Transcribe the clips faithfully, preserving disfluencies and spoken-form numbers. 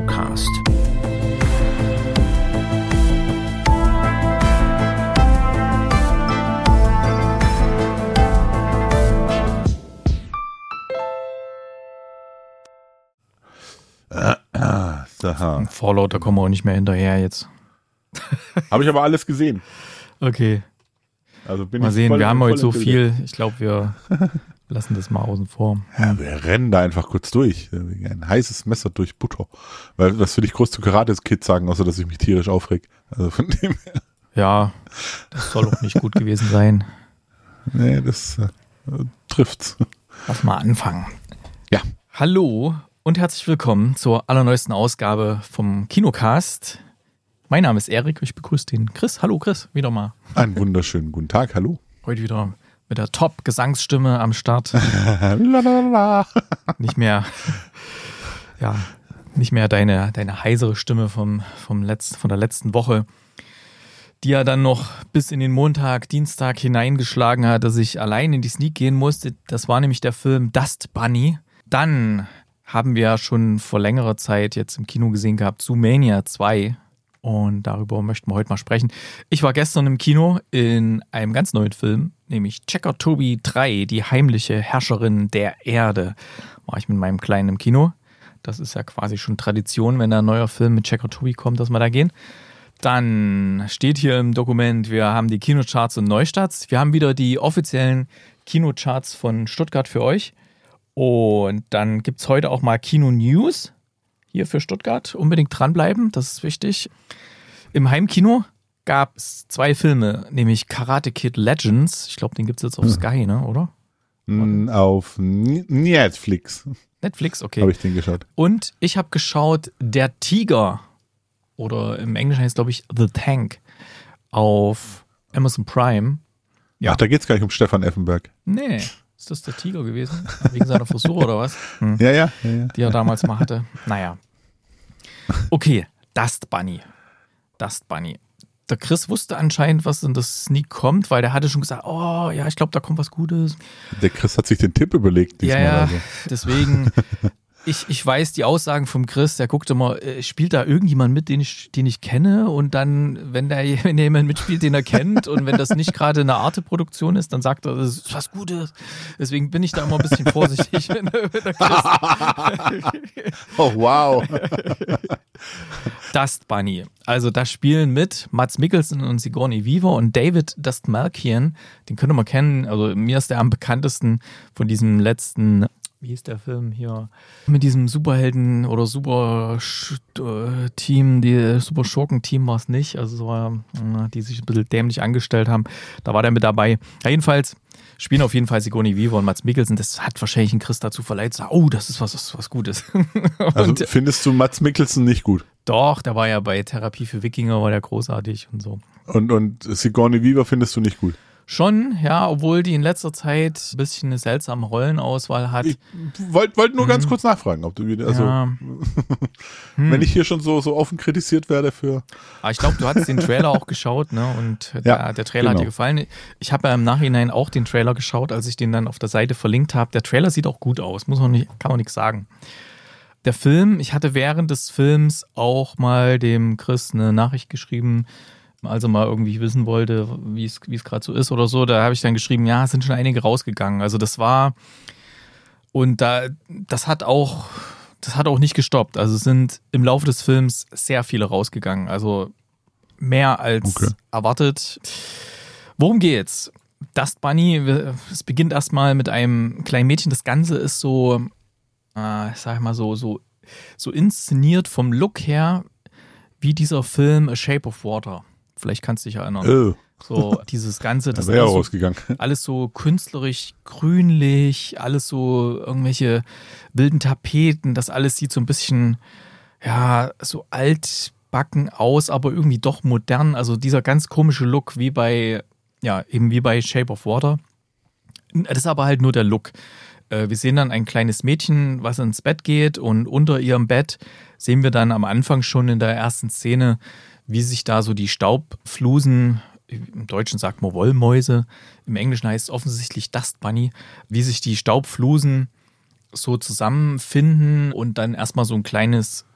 Kinocast. Fallout, da kommen wir auch nicht mehr hinterher jetzt. Habe ich aber alles gesehen. Okay. Also bin mal ich sehen, voll, wir haben heute so Bild. viel. Ich glaube, wir lassen das mal außen vor. Ja, wir rennen da einfach kurz durch. Ein heißes Messer durch Butter. Weil, was will ich groß zu Karate-Kids sagen, außer dass ich mich tierisch aufreg. Also von dem her. Ja, das soll auch nicht gut gewesen sein. Nee, das äh, trifft's. Lass mal anfangen. Ja. Hallo und herzlich willkommen zur allerneuesten Ausgabe vom Kinocast. Mein Name ist Erik, ich begrüße den Chris. Hallo Chris, wieder mal. Einen wunderschönen guten Tag, hallo. Heute wieder mit der Top-Gesangsstimme am Start. Nicht mehr, ja, nicht mehr deine, deine heisere Stimme vom, vom Letz-, von der letzten Woche, die ja dann noch bis in den Montag, Dienstag hineingeschlagen hat, dass ich allein in die Sneak gehen musste. Das war nämlich der Film Dust Bunny. Dann haben wir ja schon vor längerer Zeit jetzt im Kino gesehen gehabt, Zoomania zwei. Und darüber möchten wir heute mal sprechen. Ich war gestern im Kino in einem ganz neuen Film, nämlich Checker Toby drei, die heimliche Herrscherin der Erde. War ich mit meinem Kleinen im Kino. Das ist ja quasi schon Tradition, wenn da ein neuer Film mit Checker Toby kommt, dass wir da gehen. Dann steht hier im Dokument, wir haben die Kinocharts und Neustarts. Wir haben wieder die offiziellen Kinocharts von Stuttgart für euch. Und dann gibt es heute auch mal Kino-News. Hier für Stuttgart, unbedingt dranbleiben, das ist wichtig. Im Heimkino gab es zwei Filme, nämlich Karate Kid Legends. Ich glaube, den gibt es jetzt auf Sky, ne, oder? Auf Netflix. Netflix, okay. Habe ich den geschaut. Und ich habe geschaut Der Tiger, oder im Englischen heißt es, glaube ich, The Tank, auf Amazon Prime. Ja. Ach, da geht es gar nicht um Stefan Effenberg. Nee. Ist das der Tiger gewesen? Wegen seiner Frisur oder was? Hm. Ja, ja, ja, ja. Die er damals mal hatte. Naja. Okay, Dust Bunny. Dust Bunny. Der Chris wusste anscheinend, was in das Sneak kommt, weil der hatte schon gesagt, oh ja, ich glaube, da kommt was Gutes. Der Chris hat sich den Tipp überlegt diesmal. Ja, ja, also. Deswegen, ich, ich weiß die Aussagen vom Chris, der guckt immer, spielt da irgendjemand mit, den ich, den ich kenne, und dann, wenn da wenn jemand mitspielt, den er kennt, und wenn das nicht gerade eine Arte-Produktion ist, dann sagt er, das ist was Gutes. Deswegen bin ich da immer ein bisschen vorsichtig, wenn, wenn der Chris... Oh, wow. Dust Bunny. Also da spielen mit Mads Mikkelsen und Sigourney Weaver und David Dastmalchian. Den könnte man kennen. Also mir ist der am bekanntesten von diesem letzten, wie hieß der Film hier, mit diesem Superhelden- oder Super-Team, die Super-Schurken-Team war es nicht, also so war, die sich ein bisschen dämlich angestellt haben. Da war der mit dabei. Ja, jedenfalls spielen auf jeden Fall Sigourney Weaver und Mads Mikkelsen. Das hat wahrscheinlich einen Chris dazu verleiht, zu sagen, oh, das ist was, was, was Gutes. Also und, findest du Mads Mikkelsen nicht gut? Doch, der war ja bei Therapie für Wikinger, war der großartig und so. Und, und Sigourney Weaver findest du nicht gut? Schon, ja, obwohl die in letzter Zeit ein bisschen eine seltsame Rollenauswahl hat. Ich wollte wollt nur hm. ganz kurz nachfragen, ob du wieder, also ja. hm. wenn ich hier schon so, so offen kritisiert werde für... Aber ich glaube, du hattest den Trailer auch geschaut, ne, und ja, der, der Trailer genau. hat dir gefallen. Ich habe ja im Nachhinein auch den Trailer geschaut, als ich den dann auf der Seite verlinkt habe. Der Trailer sieht auch gut aus, muss man nicht, kann man nichts sagen. Der Film, ich hatte während des Films auch mal dem Chris eine Nachricht geschrieben, also mal irgendwie wissen wollte, wie es wie es gerade so ist oder so, da habe ich dann geschrieben, ja, es sind schon einige rausgegangen. Also das war, und da, das hat auch, das hat auch nicht gestoppt. Also es sind im Laufe des Films sehr viele rausgegangen. Also mehr als okay. erwartet. Worum geht's? Dust Bunny, es beginnt erstmal mit einem kleinen Mädchen. Das Ganze ist so, äh, ich sag mal so, so, so inszeniert vom Look her, wie dieser Film A Shape of Water. Vielleicht kannst du dich erinnern. Oh. So dieses Ganze, das wäre ist so, rausgegangen. Alles so künstlerisch grünlich, alles so irgendwelche wilden Tapeten, das alles sieht so ein bisschen, ja, so altbacken aus, aber irgendwie doch modern. Also dieser ganz komische Look, wie bei, ja, eben wie bei Shape of Water. Das ist aber halt nur der Look. Wir sehen dann ein kleines Mädchen, was ins Bett geht, und unter ihrem Bett sehen wir dann am Anfang schon in der ersten Szene, wie sich da so die Staubflusen, im Deutschen sagt man Wollmäuse, im Englischen heißt es offensichtlich Dust Bunny, wie sich die Staubflusen so zusammenfinden und dann erstmal so ein kleines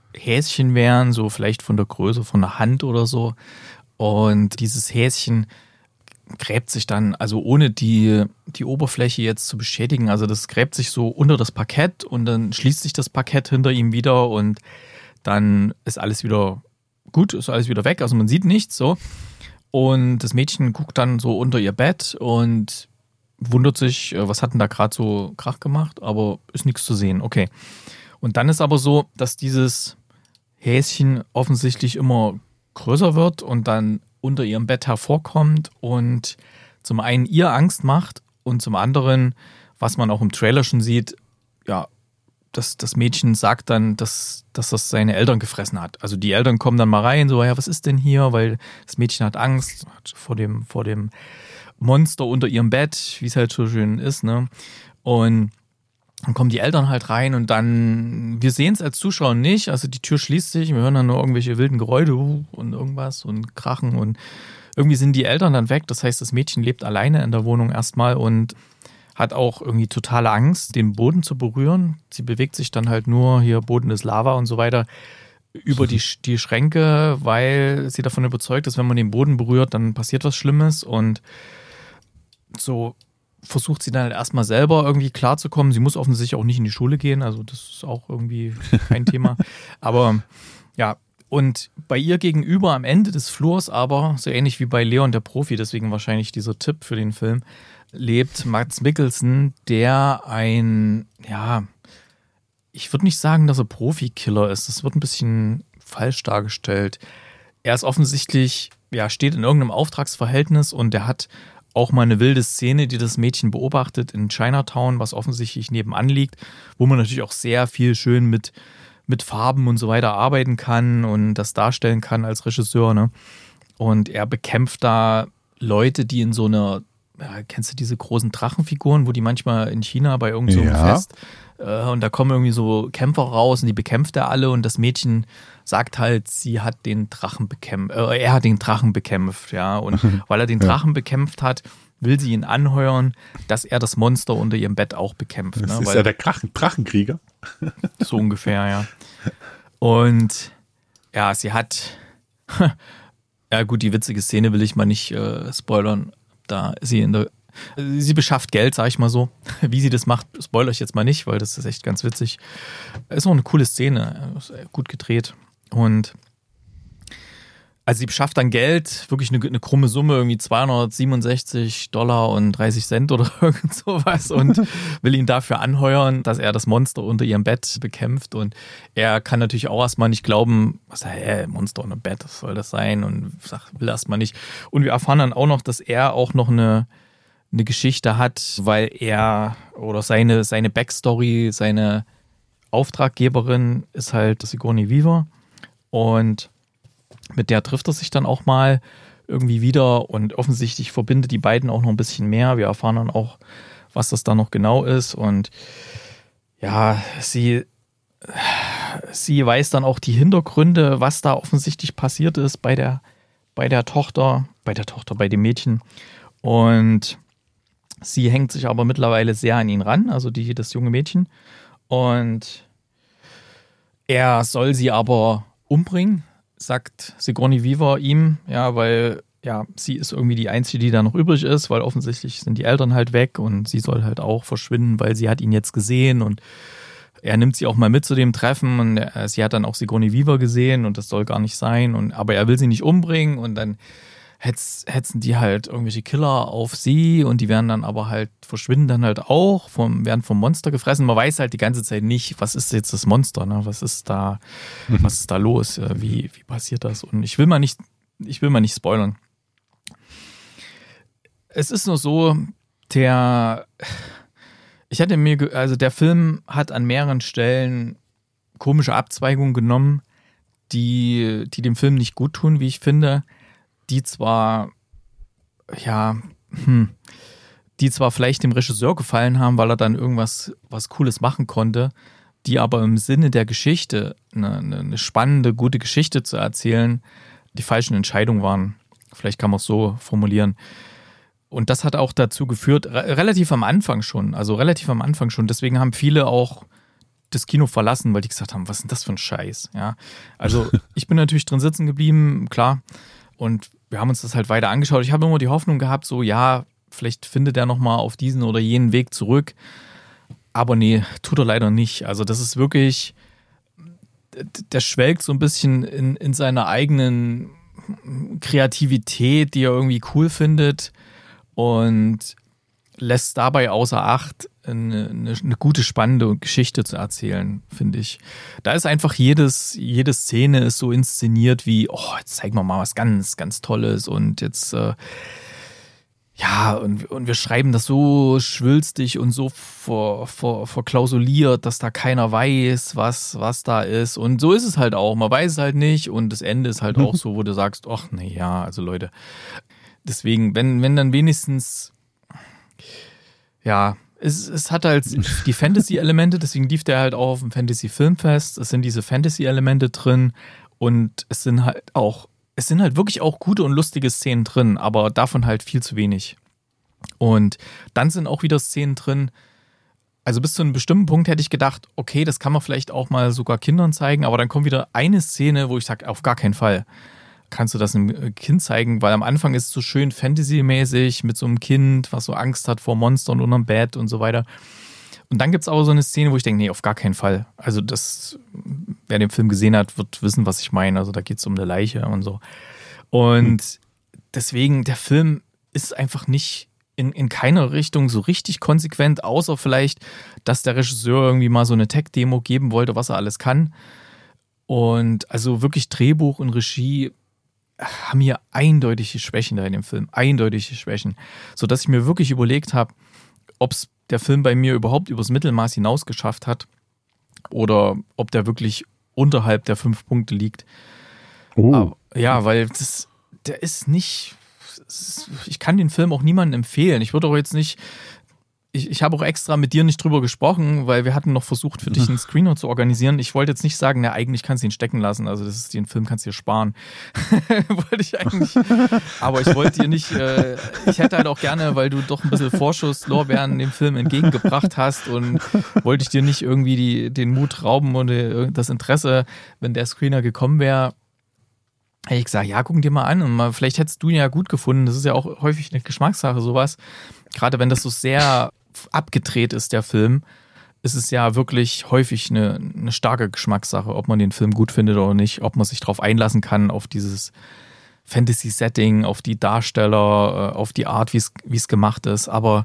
Häschen wären, so vielleicht von der Größe von einer Hand oder so. Und dieses Häschen gräbt sich dann, also ohne die, die Oberfläche jetzt zu beschädigen, also das gräbt sich so unter das Parkett und dann schließt sich das Parkett hinter ihm wieder und dann ist alles wieder gut, ist alles wieder weg, also man sieht nichts so. Und das Mädchen guckt dann so unter ihr Bett und wundert sich, was hat denn da gerade so Krach gemacht, aber ist nichts zu sehen, okay. Und dann ist aber so, dass dieses Häschen offensichtlich immer größer wird und dann unter ihrem Bett hervorkommt und zum einen ihr Angst macht und zum anderen, was man auch im Trailer schon sieht, ja, das, das Mädchen sagt dann, dass, dass das seine Eltern gefressen hat. Also die Eltern kommen dann mal rein, so, ja, was ist denn hier? Weil das Mädchen hat Angst vor dem, vor dem Monster unter ihrem Bett, wie es halt so schön ist, ne? Und dann kommen die Eltern halt rein und dann, wir sehen es als Zuschauer nicht, also die Tür schließt sich, wir hören dann nur irgendwelche wilden Geräusche und irgendwas und Krachen und irgendwie sind die Eltern dann weg, das heißt, das Mädchen lebt alleine in der Wohnung erstmal und hat auch irgendwie totale Angst, den Boden zu berühren. Sie bewegt sich dann halt nur, hier Boden ist Lava und so weiter, über die, die Schränke, weil sie davon überzeugt ist, wenn man den Boden berührt, dann passiert was Schlimmes und so versucht sie dann halt erstmal selber irgendwie klarzukommen. Sie muss offensichtlich auch nicht in die Schule gehen, also das ist auch irgendwie kein Thema. Aber ja, und bei ihr gegenüber am Ende des Flurs aber, so ähnlich wie bei Leon der Profi, deswegen wahrscheinlich dieser Tipp für den Film, lebt Mads Mikkelsen, der ein, ja, ich würde nicht sagen, dass er Profikiller ist. Das wird ein bisschen falsch dargestellt. Er ist offensichtlich, ja, steht in irgendeinem Auftragsverhältnis und der hat auch mal eine wilde Szene, die das Mädchen beobachtet in Chinatown, was offensichtlich nebenan liegt, wo man natürlich auch sehr viel schön mit, mit Farben und so weiter arbeiten kann und das darstellen kann als Regisseur, ne? Und er bekämpft da Leute, die in so einer, ja, kennst du diese großen Drachenfiguren, wo die manchmal in China bei irgendeinem so Ja. Fest äh, und da kommen irgendwie so Kämpfer raus und die bekämpft er alle und das Mädchen sagt halt, sie hat den Drachen bekämpft, äh, er hat den Drachen bekämpft, ja, und weil er den Drachen bekämpft hat, will sie ihn anheuern, dass er das Monster unter ihrem Bett auch bekämpft. Das Ne? ist Weil, ja der Drachen, Drachenkrieger. so ungefähr, ja. Und ja, sie hat, ja gut, die witzige Szene will ich mal nicht äh, spoilern, da sie in der, sie beschafft Geld, sag ich mal so. Wie sie das macht, spoilere ich jetzt mal nicht, weil das ist echt ganz witzig. Ist auch eine coole Szene, ist gut gedreht. Und also sie beschafft dann Geld, wirklich eine, eine krumme Summe, irgendwie zweihundertsiebenundsechzig Dollar und dreißig Cent oder irgend sowas und will ihn dafür anheuern, dass er das Monster unter ihrem Bett bekämpft. Und er kann natürlich auch erstmal nicht glauben, was hä, Monster unter Bett, was soll das sein? Und sagt, will erstmal nicht. Und wir erfahren dann auch noch, dass er auch noch eine, eine Geschichte hat, weil er oder seine, seine Backstory, seine Auftraggeberin ist halt Sigourney Weaver und mit der trifft er sich dann auch mal irgendwie wieder und offensichtlich verbindet die beiden auch noch ein bisschen mehr. Wir erfahren dann auch, was das da noch genau ist und ja, sie, sie weiß dann auch die Hintergründe, was da offensichtlich passiert ist bei der, bei der Tochter, bei der Tochter, bei dem Mädchen und sie hängt sich aber mittlerweile sehr an ihn ran, also die, das junge Mädchen und er soll sie aber umbringen, sagt Sigourney Weaver ihm, ja, weil ja, sie ist irgendwie die Einzige, die da noch übrig ist, weil offensichtlich sind die Eltern halt weg und sie soll halt auch verschwinden, weil sie hat ihn jetzt gesehen und er nimmt sie auch mal mit zu dem Treffen und er, sie hat dann auch Sigourney Weaver gesehen und das soll gar nicht sein und aber er will sie nicht umbringen und dann hetz, hetzen die halt irgendwelche Killer auf sie und die werden dann aber halt, verschwinden dann halt auch, vom, werden vom Monster gefressen. Man weiß halt die ganze Zeit nicht, was ist jetzt das Monster, ne? Was ist da, mhm. was ist da los? Wie, wie passiert das? Und ich will mal nicht, ich will mal nicht spoilern. Es ist nur so, der, ich hatte mir, also der Film hat an mehreren Stellen komische Abzweigungen genommen, die, die dem Film nicht gut tun, wie ich finde. Die zwar, ja, hm, die zwar vielleicht dem Regisseur gefallen haben, weil er dann irgendwas was Cooles machen konnte, die aber im Sinne der Geschichte, eine, eine spannende, gute Geschichte zu erzählen, die falschen Entscheidungen waren. Vielleicht kann man es so formulieren. Und das hat auch dazu geführt, re- relativ am Anfang schon, also relativ am Anfang schon, deswegen haben viele auch das Kino verlassen, weil die gesagt haben, was ist denn das für ein Scheiß? Ja, also ich bin natürlich drin sitzen geblieben, klar. Und wir haben uns das halt weiter angeschaut. Ich habe immer die Hoffnung gehabt, so ja, vielleicht findet er nochmal auf diesen oder jenen Weg zurück. Aber nee, tut er leider nicht. Also das ist wirklich, der schwelgt so ein bisschen in, in seiner eigenen Kreativität, die er irgendwie cool findet und lässt dabei außer Acht, eine, eine, eine gute, spannende Geschichte zu erzählen, finde ich. Da ist einfach jedes, jede Szene ist so inszeniert wie, oh, jetzt zeigen wir mal was ganz, ganz Tolles und jetzt, äh, ja, und, und wir schreiben das so schwülstig und so ver, ver, verklausuliert, dass da keiner weiß, was, was da ist. Und so ist es halt auch. Man weiß es halt nicht und das Ende ist halt auch so, wo du sagst, ach, na ja, also Leute. Deswegen, wenn, wenn dann wenigstens, ja, es, es hat halt die Fantasy-Elemente, deswegen lief der halt auch auf dem Fantasy-Filmfest. Es sind diese Fantasy-Elemente drin und es sind halt auch, es sind halt wirklich auch gute und lustige Szenen drin, aber davon halt viel zu wenig. Und dann sind auch wieder Szenen drin, also bis zu einem bestimmten Punkt hätte ich gedacht, okay, das kann man vielleicht auch mal sogar Kindern zeigen, aber dann kommt wieder eine Szene, wo ich sage, auf gar keinen Fall kannst du das einem Kind zeigen, weil am Anfang ist es so schön Fantasy-mäßig mit so einem Kind, was so Angst hat vor Monstern unterm Bett und so weiter. Und dann gibt es aber so eine Szene, wo ich denke, nee, auf gar keinen Fall. Also das, wer den Film gesehen hat, wird wissen, was ich meine. Also da geht es um eine Leiche und so. Und deswegen, der Film ist einfach nicht in, in keiner Richtung so richtig konsequent, außer vielleicht, dass der Regisseur irgendwie mal so eine Tech-Demo geben wollte, was er alles kann. Und also wirklich Drehbuch und Regie haben hier eindeutige Schwächen da in dem Film. Eindeutige Schwächen. Sodass ich mir wirklich überlegt habe, ob es der Film bei mir überhaupt übers Mittelmaß hinaus geschafft hat oder ob der wirklich unterhalb der fünf Punkte liegt. Oh. Aber, ja, weil das, der ist nicht, ist, ich kann den Film auch niemandem empfehlen. Ich würde auch jetzt nicht, ich, ich habe auch extra mit dir nicht drüber gesprochen, weil wir hatten noch versucht, für dich einen Screener zu organisieren. Ich wollte jetzt nicht sagen, na, eigentlich kannst du ihn stecken lassen, also das ist, den Film kannst du dir sparen. wollte ich eigentlich, aber ich wollte dir nicht, äh, ich hätte halt auch gerne, weil du doch ein bisschen Vorschusslorbeeren dem Film entgegengebracht hast und wollte ich dir nicht irgendwie die, den Mut rauben und äh, das Interesse, wenn der Screener gekommen wäre, hätte ich gesagt, ja, guck ihn dir mal an und mal, vielleicht hättest du ihn ja gut gefunden. Das ist ja auch häufig eine Geschmackssache, sowas. Gerade wenn das so sehr abgedreht ist, der Film, ist es ja wirklich häufig eine, eine starke Geschmackssache, ob man den Film gut findet oder nicht, ob man sich darauf einlassen kann, auf dieses Fantasy-Setting, auf die Darsteller, auf die Art, wie es gemacht ist. Aber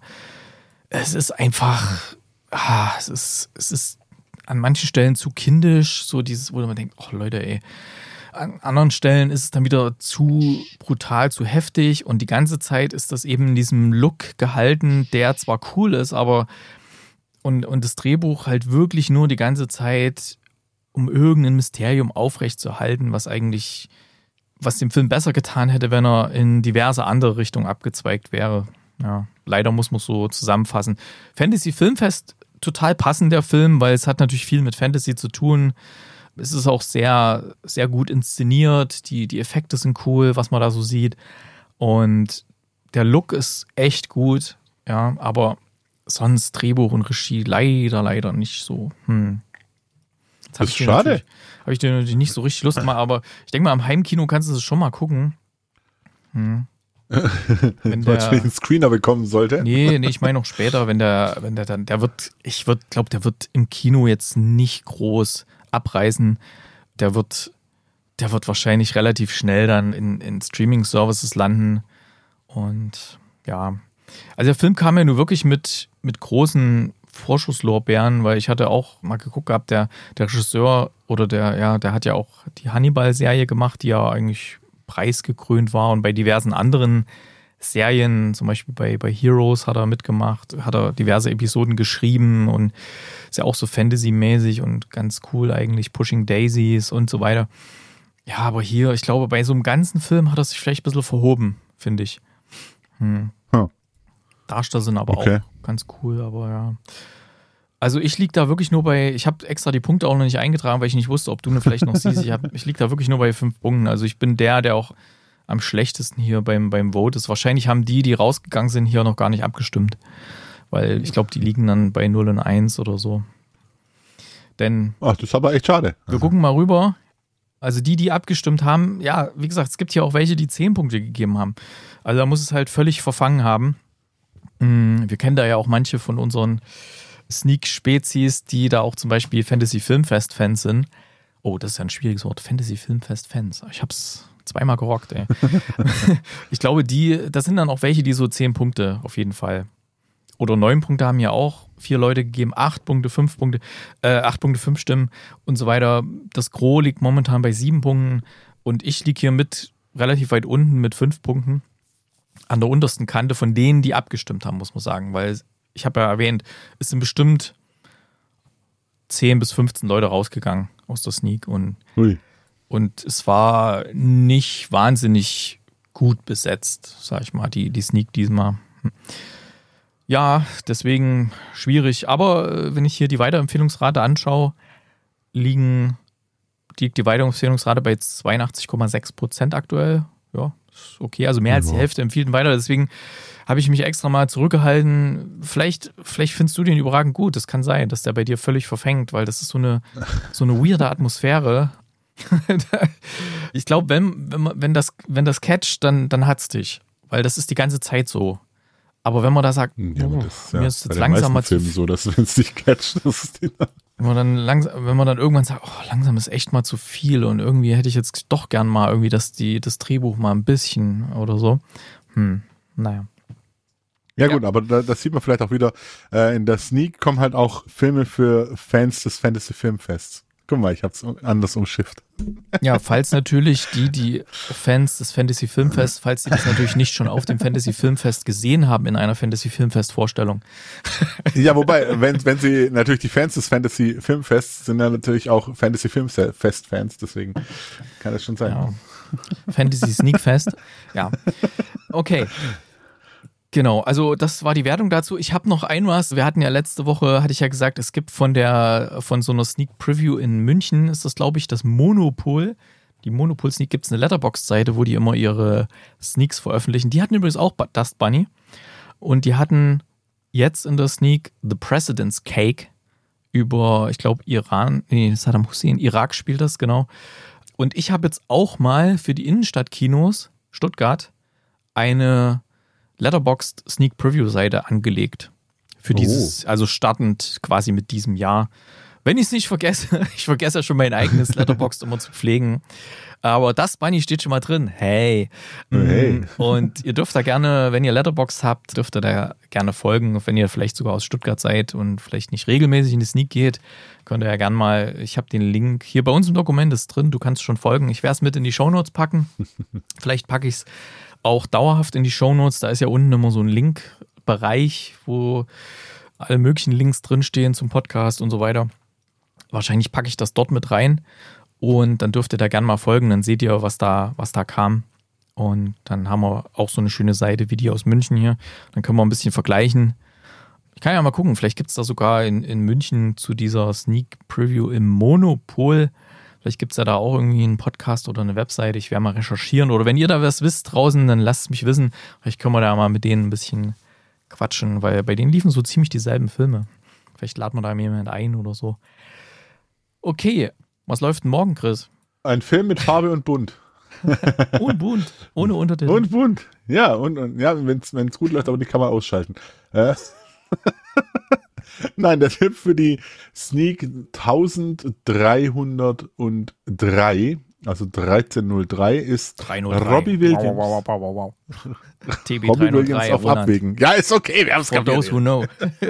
es ist einfach, ah, es ist, es ist an manchen Stellen zu kindisch, so dieses, wo man denkt, oh Leute, ey. An anderen Stellen ist es dann wieder zu brutal, zu heftig und die ganze Zeit ist das eben in diesem Look gehalten, der zwar cool ist, aber und, und das Drehbuch halt wirklich nur die ganze Zeit, um irgendein Mysterium aufrechtzuerhalten, was eigentlich, was dem Film besser getan hätte, wenn er in diverse andere Richtungen abgezweigt wäre. Ja, leider muss man es so zusammenfassen. Fantasy Filmfest, total passend der Film, weil es hat natürlich viel mit Fantasy zu tun. Es ist auch sehr, sehr gut inszeniert, die, die Effekte sind cool, was man da so sieht. Und der Look ist echt gut, ja, aber sonst Drehbuch und Regie leider, leider nicht so. Hm. Das ist schade. Habe ich dir natürlich nicht so richtig Lust gemacht, aber ich denke mal, am Heimkino kannst du es schon mal gucken. Hm. Wenn der einen Screener bekommen sollte. Nee, nee, ich meine noch später, wenn der, wenn der dann, der wird, ich glaube, der wird im Kino jetzt nicht groß abreißen, der wird, der wird wahrscheinlich relativ schnell dann in, in Streaming-Services landen. Und ja, also der Film kam ja nur wirklich mit, mit großen Vorschusslorbeeren, weil ich hatte auch mal geguckt gehabt, der, der Regisseur oder der, ja, der hat ja auch die Hannibal-Serie gemacht, die ja eigentlich preisgekrönt war und bei diversen anderen Serien, zum Beispiel bei, bei Heroes hat er mitgemacht, hat er diverse Episoden geschrieben und ist ja auch so Fantasy-mäßig und ganz cool eigentlich, Pushing Daisies und so weiter. Ja, aber hier, ich glaube, bei so einem ganzen Film hat er sich vielleicht ein bisschen verhoben, finde ich. Hm. Huh. Darsteller sind aber okay. auch ganz cool, aber ja. Also ich liege da wirklich nur bei, ich habe extra die Punkte auch noch nicht eingetragen, weil ich nicht wusste, ob du mir vielleicht noch siehst. Ich, hab, ich liege da wirklich nur bei fünf Punkten. Also ich bin der, der auch am schlechtesten hier beim, beim Vote ist. Wahrscheinlich haben die, die rausgegangen sind, hier noch gar nicht abgestimmt. Weil ich glaube, die liegen dann bei null und eins oder so. Denn Ach, das ist aber echt schade. wir gucken mal rüber. Also die, die abgestimmt haben, ja, wie gesagt, es gibt hier auch welche, die zehn Punkte gegeben haben. Also da muss es halt völlig verfangen haben. Wir kennen da ja auch manche von unseren Sneak-Spezies, die da auch zum Beispiel Fantasy-Filmfest-Fans sind. Oh, das ist ja ein schwieriges Wort. Fantasy-Filmfest-Fans. Ich hab's zweimal gerockt, ey. Ich glaube, die, das sind dann auch welche, die so zehn Punkte auf jeden Fall. Oder neun Punkte haben ja auch vier Leute gegeben, acht Punkte, fünf Punkte, äh, acht Punkte, fünf Stimmen und so weiter. Das Gros liegt momentan bei sieben Punkten und ich liege hier mit relativ weit unten mit fünf Punkten. An der untersten Kante von denen, die abgestimmt haben, muss man sagen. Weil ich habe ja erwähnt, es sind bestimmt zehn bis fünfzehn Leute rausgegangen aus der Sneak. Und, und es war nicht wahnsinnig gut besetzt, sag ich mal, die, die Sneak diesmal. Ja, deswegen schwierig. Aber wenn ich hier die Weiterempfehlungsrate anschaue, liegen, liegt die Weiterempfehlungsrate bei zweiundachtzig Komma sechs Prozent aktuell. Ja, ist okay. Also mehr als die Hälfte empfiehlt weiter. Deswegen habe ich mich extra mal zurückgehalten. Vielleicht, vielleicht findest du den überragend gut. Das kann sein, dass der bei dir völlig verfängt, weil das ist so eine, so eine weirde Atmosphäre. Ich glaube, wenn, wenn, wenn, das, wenn das catcht, dann, dann hat's dich. Weil das ist die ganze Zeit so. Aber wenn man da sagt, ja, oh, das ist ja mir ist jetzt bei den langsam mal meisten Filmen so, dass wenn es dich catcht, das ist die wenn man dann langsam, wenn man dann irgendwann sagt, oh, langsam ist echt mal zu viel und irgendwie hätte ich jetzt doch gern mal irgendwie das, die, das Drehbuch mal ein bisschen oder so. Hm, naja. Ja, ja gut, aber da, das sieht man vielleicht auch wieder. Äh, in der Sneak kommen halt auch Filme für Fans des Fantasy Filmfests. Guck mal, ich hab's anders umschifft. Ja, falls natürlich die, die Fans des Fantasy Filmfest, falls sie das natürlich nicht schon auf dem Fantasy Filmfest gesehen haben in einer Fantasy Filmfest Vorstellung. Ja, wobei, wenn, wenn sie natürlich die Fans des Fantasy Filmfests sind ja natürlich auch Fantasy Filmfest Fans, deswegen kann das schon sein. Ja. Fantasy Sneak Fest. Ja. Okay. Genau, also das war die Wertung dazu. Ich habe noch ein was. Wir hatten ja letzte Woche, hatte ich ja gesagt, es gibt von der von so einer Sneak Preview in München, ist das glaube ich das Monopol. Die Monopol Sneak gibt es eine Letterboxd-Seite, wo die immer ihre Sneaks veröffentlichen. Die hatten übrigens auch Dust Bunny und die hatten jetzt in der Sneak The President's Cake über, ich glaube Iran, nee, Saddam Hussein, Irak spielt das, genau. Und ich habe jetzt auch mal für die Innenstadtkinos Stuttgart eine Letterboxd Sneak Preview Seite angelegt. Für dieses, oh. also startend quasi mit diesem Jahr. Wenn ich es nicht vergesse, ich vergesse ja schon mein eigenes Letterboxd immer zu pflegen. Aber das Bunny steht schon mal drin. Hey. hey. Und ihr dürft da gerne, wenn ihr Letterboxd habt, dürft ihr da gerne folgen. Wenn ihr vielleicht sogar aus Stuttgart seid und vielleicht nicht regelmäßig in die Sneak geht, könnt ihr ja gerne mal, ich habe den Link hier bei uns im Dokument, ist drin, du kannst schon folgen. Ich werde es mit in die Shownotes packen. Vielleicht packe ich es auch dauerhaft in die Shownotes. Da ist ja unten immer so ein Link-Bereich, wo alle möglichen Links drinstehen zum Podcast und so weiter. Wahrscheinlich packe ich das dort mit rein und dann dürft ihr da gerne mal folgen. Dann seht ihr, was da, was da kam. Und dann haben wir auch so eine schöne Seite wie die aus München hier. Dann können wir ein bisschen vergleichen. Ich kann ja mal gucken, vielleicht gibt es da sogar in, in München zu dieser Sneak Preview im Monopol. Vielleicht gibt es ja da auch irgendwie einen Podcast oder eine Webseite. Ich werde mal recherchieren. Oder wenn ihr da was wisst draußen, dann lasst es mich wissen. Vielleicht können wir da mal mit denen ein bisschen quatschen, weil bei denen liefen so ziemlich dieselben Filme. Vielleicht laden wir da jemand ein oder so. Okay, was läuft denn morgen, Chris? Ein Film mit Farbe und Bunt. Und bunt, ohne Untertitel. Und bunt, ja. Und, und ja, wenn es gut läuft, aber die kann man ausschalten. Äh. Nein, der Tipp für die Sneak dreizehnhundertdrei, also dreizehn null drei, ist dreihundertdrei. Robbie Williams. Wow, wow, wow, wow, wow. T B Robbie Williams auf Abwägen. Ja, ist okay, wir haben es For those who know.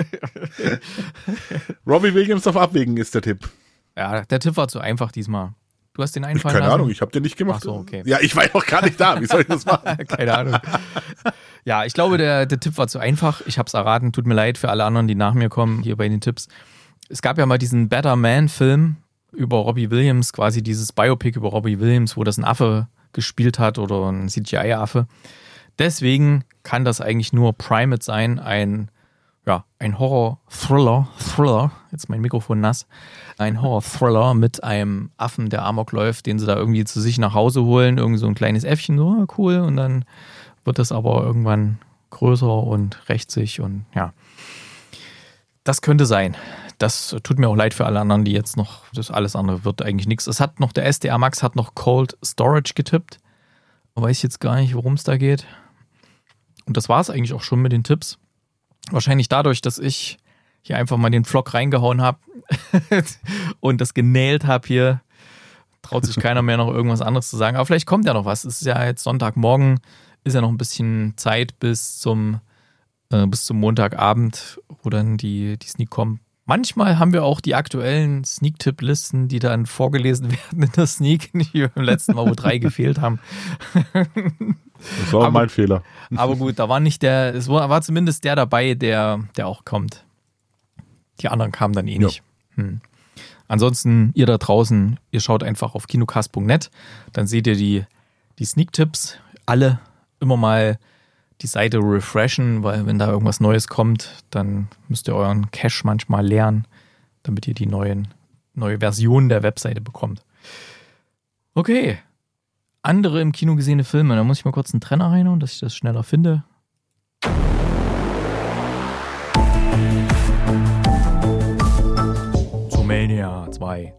Robbie Williams auf Abwägen ist der Tipp. Ja, der Tipp war zu einfach diesmal. Du hast den einfallen Keine lassen? Ahnung, ich habe den nicht gemacht. Ach so, okay. Ja, ich war ja noch gar nicht da. Wie soll ich das machen? Keine Ahnung. Ja, ich glaube, der, der Tipp war zu einfach. Ich habe es erraten. Tut mir leid für alle anderen, die nach mir kommen, hier bei den Tipps. Es gab ja mal diesen Better Man-Film über Robbie Williams, quasi dieses Biopic über Robbie Williams, wo das ein Affe gespielt hat oder ein C G I-Affe. Deswegen kann das eigentlich nur Primate sein, ein Ja, ein Horror-Thriller, Thriller, jetzt mein Mikrofon nass, ein Horror-Thriller mit einem Affen, der Amok läuft, den sie da irgendwie zu sich nach Hause holen, irgend so ein kleines Äffchen, so cool, und dann wird das aber irgendwann größer und rächt sich und ja. Das könnte sein. das tut mir auch leid für alle anderen, die jetzt noch, das alles andere wird eigentlich nichts. Es hat noch, der S D R Max hat noch Cold Storage getippt. Weiß jetzt gar nicht, worum es da geht. Und das war es eigentlich auch schon mit den Tipps. Wahrscheinlich dadurch, dass ich hier einfach mal den Vlog reingehauen habe und das genailt habe hier, traut sich keiner mehr noch irgendwas anderes zu sagen. Aber vielleicht kommt ja noch was. Es ist ja jetzt Sonntagmorgen, ist ja noch ein bisschen Zeit bis zum, äh, bis zum Montagabend, wo dann die, die Sneak kommen. Manchmal haben wir auch die aktuellen Sneak-Tipp-Listen, die dann vorgelesen werden in der Sneak, nicht wie beim letzten Mal, wo drei gefehlt haben. Das war auch aber, mein Fehler. Aber gut, da war nicht der, es war, war zumindest der dabei, der, der auch kommt. Die anderen kamen dann eh nicht. Hm. Ansonsten, ihr da draußen, ihr schaut einfach auf kinocast punkt net, dann seht ihr die, die Sneak-Tipps, alle immer mal die Seite refreshen, weil wenn da irgendwas Neues kommt, dann müsst ihr euren Cache manchmal leeren, damit ihr die neuen, neue Version der Webseite bekommt. Okay. Andere im Kino gesehene Filme. Da muss ich mal kurz einen Trenner reinhauen, dass ich das schneller finde. Zoomania zwei.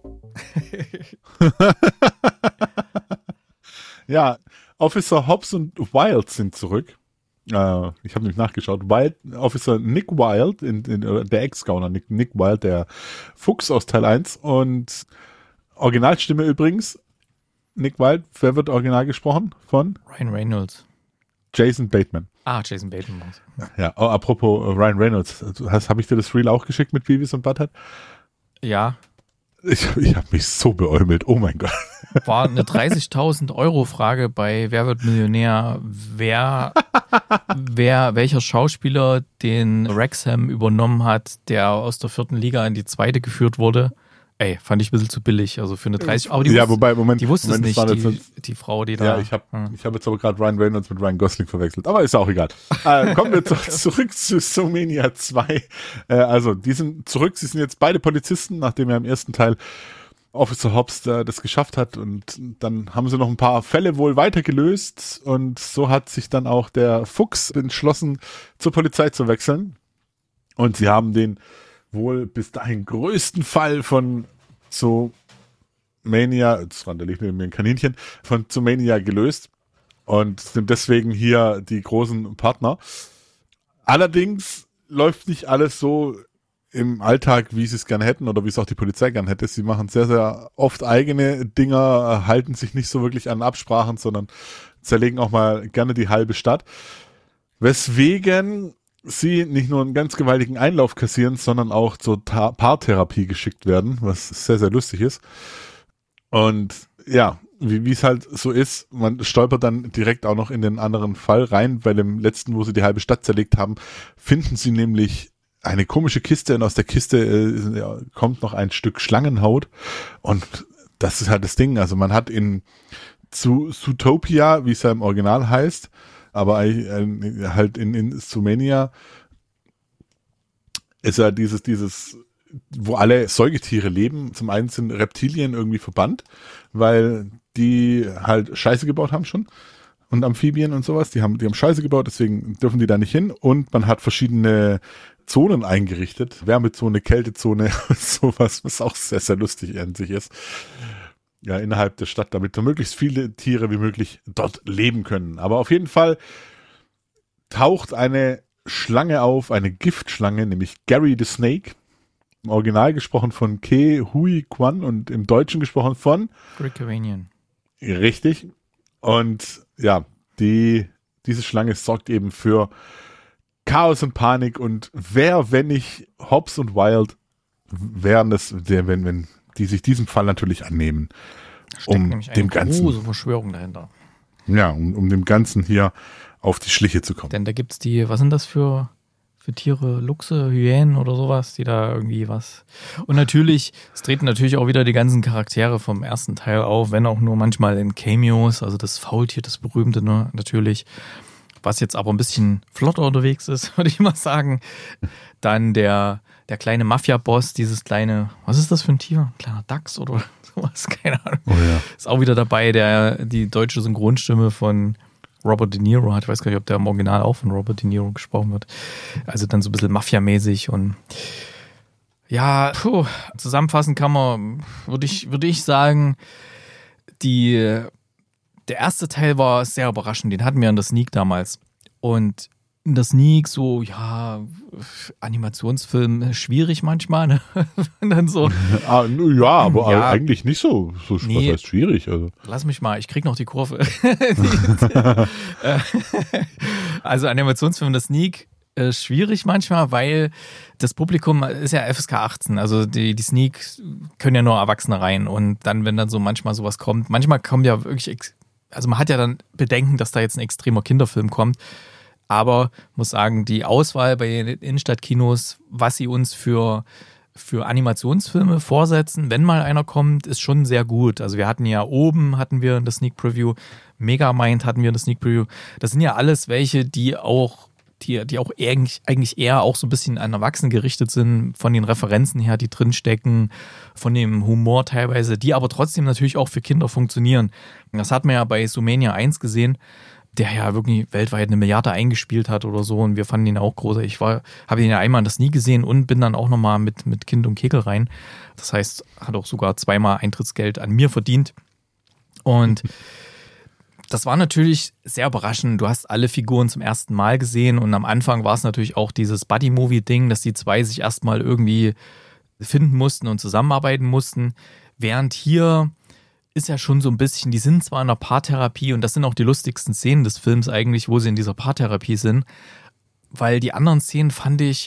Ja, Officer Hobbs und Wilde sind zurück. Äh, ich habe nämlich nachgeschaut. Wild, Officer Nick Wilde, in, in, der Ex-Gauner Nick, Nick Wilde, der Fuchs aus Teil eins. Und Originalstimme übrigens, Nick Wilde, wer wird original gesprochen? Von? Ryan Reynolds. Jason Bateman. Ah, Jason Bateman. Ja, oh, apropos uh, Ryan Reynolds. Habe ich dir das Reel auch geschickt mit Beavis und Butthead? Ja. Ich, ich habe mich so beäumelt. Oh mein Gott. War eine dreißigtausend Euro Frage bei Wer wird Millionär? Wer, wer, welcher Schauspieler den Wrexham übernommen hat, der aus der vierten Liga in die zweite geführt wurde? Ey, fand ich ein bisschen zu billig. Also für eine dreißig. Aber die ja, wusste, wobei, Moment, die wusste Moment, es nicht, die, jetzt, die Frau, die da. Ja, ich habe hm. ich hab jetzt aber gerade Ryan Reynolds mit Ryan Gosling verwechselt. Aber ist auch egal. äh, kommen wir zu, zurück zu Zoomania zwei. Äh, also, die sind zurück. Sie sind jetzt beide Polizisten, nachdem er im ersten Teil Officer Hobbs äh, das geschafft hat. Und dann haben sie noch ein paar Fälle wohl weiter gelöst. Und so hat sich dann auch der Fuchs entschlossen, zur Polizei zu wechseln. Und sie haben den wohl bis dahin größten Fall von Zoomania, jetzt randaliert mir ein Kaninchen, von Zoomania gelöst und sind deswegen hier die großen Partner. Allerdings läuft nicht alles so im Alltag, wie sie es gerne hätten oder wie es auch die Polizei gerne hätte. Sie machen sehr, sehr oft eigene Dinger, halten sich nicht so wirklich an Absprachen, sondern zerlegen auch mal gerne die halbe Stadt. Weswegen sie nicht nur einen ganz gewaltigen Einlauf kassieren, sondern auch zur Ta- Paartherapie geschickt werden, was sehr, sehr lustig ist. Und ja, wie es halt so ist, man stolpert dann direkt auch noch in den anderen Fall rein, weil im letzten, wo sie die halbe Stadt zerlegt haben, finden sie nämlich eine komische Kiste und aus der Kiste äh, ja, kommt noch ein Stück Schlangenhaut und das ist halt das Ding. Also man hat in zu Zootopia, wie es ja im Original heißt, aber äh, halt in, in Zoomania ist ja dieses, dieses, wo alle Säugetiere leben. Zum einen sind Reptilien irgendwie verbannt, weil die halt Scheiße gebaut haben schon. Und Amphibien und sowas, die haben, die haben Scheiße gebaut, deswegen dürfen die da nicht hin. Und man hat verschiedene Zonen eingerichtet. Wärmezone, Kältezone, sowas, was auch sehr, sehr lustig an sich ist. Ja, innerhalb der Stadt, damit so möglichst viele Tiere wie möglich dort leben können. Aber auf jeden Fall taucht eine Schlange auf, eine Giftschlange, nämlich Gary the Snake. Im Original gesprochen von Ke Huy Quan und im Deutschen gesprochen von Rick Cavanian. Richtig. Und ja, die, diese Schlange sorgt eben für Chaos und Panik. Und wer, wenn nicht Hobbs und Wilde, wären das, wenn, wenn die sich diesem Fall natürlich annehmen. Da steckt um nämlich eine dem Ganzen, große Verschwörung dahinter. Ja, um, um dem Ganzen hier auf die Schliche zu kommen. Denn da gibt's die, was sind das für, für Tiere? Luchse, Hyänen oder sowas, die da irgendwie was. Und natürlich, es treten natürlich auch wieder die ganzen Charaktere vom ersten Teil auf, wenn auch nur manchmal in Cameos, also das Faultier, das berühmte, ne, natürlich. Was jetzt aber ein bisschen flotter unterwegs ist, würde ich mal sagen. Dann der, der kleine Mafia-Boss, dieses kleine, was ist das für ein Tier? Ein kleiner Dachs oder sowas, keine Ahnung. Oh ja. Ist auch wieder dabei, der die deutsche Synchronstimme von Robert De Niro hat. Ich weiß gar nicht, ob der im Original auch von Robert De Niro gesprochen wird. Also dann so ein bisschen Mafia-mäßig und Ja, puh, zusammenfassend kann man, würde ich, würde ich sagen, die, der erste Teil war sehr überraschend. Den hatten wir in der Sneak damals. Und in der Sneak so, ja, Animationsfilm schwierig manchmal. Ne? Und dann so. Ah, ja, aber ja, eigentlich nicht so, so nee, was heißt schwierig. Also. Lass mich mal, ich krieg noch die Kurve. Also Animationsfilm in der Sneak äh, schwierig manchmal, weil das Publikum ist ja F S K achtzehn. Also die, die Sneak können ja nur Erwachsene rein. Und dann, wenn dann so manchmal sowas kommt, manchmal kommt ja wirklich, also man hat ja dann Bedenken, dass da jetzt ein extremer Kinderfilm kommt. Aber muss sagen, die Auswahl bei den Innenstadtkinos, was sie uns für, für Animationsfilme vorsetzen, wenn mal einer kommt, ist schon sehr gut. Also wir hatten ja oben, hatten wir in der Sneak Preview, Megamind hatten wir in der Sneak Preview. Das sind ja alles welche, die auch, die, die auch eigentlich, eigentlich eher auch so ein bisschen an Erwachsene gerichtet sind, von den Referenzen her, die drinstecken, von dem Humor teilweise, die aber trotzdem natürlich auch für Kinder funktionieren. Das hat man ja bei Zoomania eins gesehen, der ja wirklich weltweit eine Milliarde eingespielt hat oder so, und wir fanden ihn auch groß. Ich war, habe ihn ja einmal das nie gesehen und bin dann auch nochmal mit, mit Kind und Kegel rein. Das heißt, hat auch sogar zweimal Eintrittsgeld an mir verdient. Und das war natürlich sehr überraschend. Du hast alle Figuren zum ersten Mal gesehen und am Anfang war es natürlich auch dieses Buddy-Movie-Ding, dass die zwei sich erstmal irgendwie finden mussten und zusammenarbeiten mussten. Während hier ist ja schon so ein bisschen, die sind zwar in der Paartherapie und das sind auch die lustigsten Szenen des Films eigentlich, wo sie in dieser Paartherapie sind, weil die anderen Szenen fand ich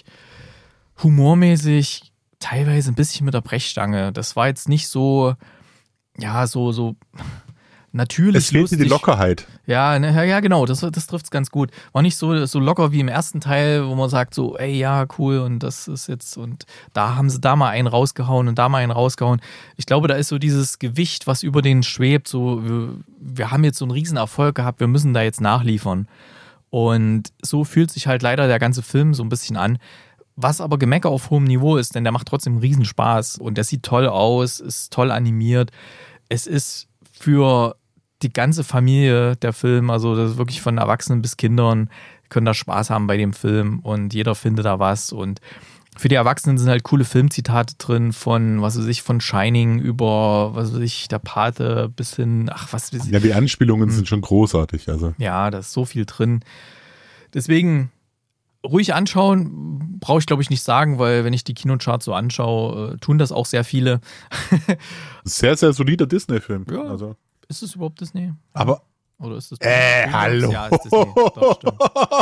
humormäßig teilweise ein bisschen mit der Brechstange. Das war jetzt nicht so, ja, so, so natürlich es fehlte lustig. Die Lockerheit. Ja, ne, ja, genau, das, das trifft es ganz gut. War nicht so, so locker wie im ersten Teil, wo man sagt so, ey, ja, cool, und das ist jetzt, und da haben sie da mal einen rausgehauen und da mal einen rausgehauen. Ich glaube, da ist so dieses Gewicht, was über denen schwebt, so, wir, wir haben jetzt so einen riesen Erfolg gehabt, wir müssen da jetzt nachliefern. Und so fühlt sich halt leider der ganze Film so ein bisschen an. Was aber Gemecker auf hohem Niveau ist, denn der macht trotzdem einen riesen Spaß und der sieht toll aus, ist toll animiert. Es ist für die ganze Familie der Film, also das ist wirklich von Erwachsenen bis Kindern, können da Spaß haben bei dem Film und jeder findet da was. Und für die Erwachsenen sind halt coole Filmzitate drin, von, was weiß ich, von Shining über, was weiß ich, der Pate bis hin, ach, was weiß ich. Ja, die Anspielungen hm. sind schon großartig. Also. Ja, da ist so viel drin. Deswegen ruhig anschauen, brauche ich glaube ich nicht sagen, weil wenn ich die Kinocharts so anschaue, äh, tun das auch sehr viele. Sehr, sehr solider Disney-Film. Ja. Also. Ist es überhaupt Disney? Aber. Oder ist das Äh, Disney? hallo. Ja, ist Disney. Doch, stimmt.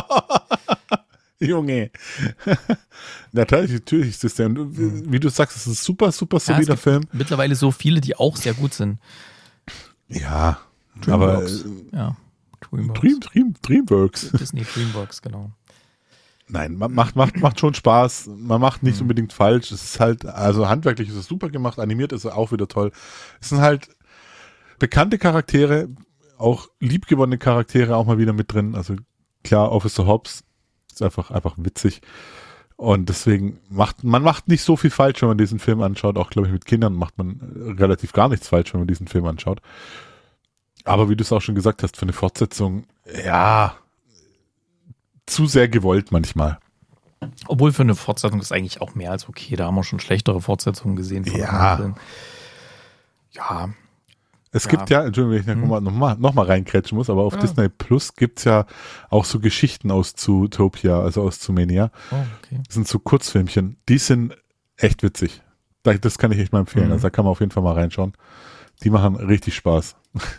Junge. natürlich, natürlich ist das der. Und wie du sagst, es ist ein super, super solider ja, es gibt Film. Mittlerweile so viele, die auch sehr gut sind. Ja, Dreamworks. aber. Ja, Dreamworks. Dream, Dream, Dreamworks. Disney Dreamworks, genau. Nein, macht, macht, macht schon Spaß. Man macht nichts mhm. unbedingt falsch. Es ist halt, also handwerklich ist es super gemacht, animiert ist er auch wieder toll. Es sind halt bekannte Charaktere, auch liebgewonnene Charaktere auch mal wieder mit drin. Also klar, Officer Hobbs ist einfach, einfach witzig. Und deswegen macht, man macht nicht so viel falsch, wenn man diesen Film anschaut. Auch, glaube ich, mit Kindern macht man relativ gar nichts falsch, wenn man diesen Film anschaut. Aber wie du es auch schon gesagt hast, für eine Fortsetzung, ja, zu sehr gewollt manchmal. Obwohl für eine Fortsetzung ist eigentlich auch mehr als okay. Da haben wir schon schlechtere Fortsetzungen gesehen. Von ja. Ja. Es ja. gibt ja, Entschuldigung, wenn ich nochmal noch mal, noch mal reinkrätschen muss, aber auf ja. Disney Plus gibt es ja auch so Geschichten aus Zootopia, also aus Zoomania. Oh, okay. Das sind so Kurzfilmchen. Die sind echt witzig. Das kann ich echt mal empfehlen. Mhm. Also da kann man auf jeden Fall mal reinschauen. Die machen richtig Spaß.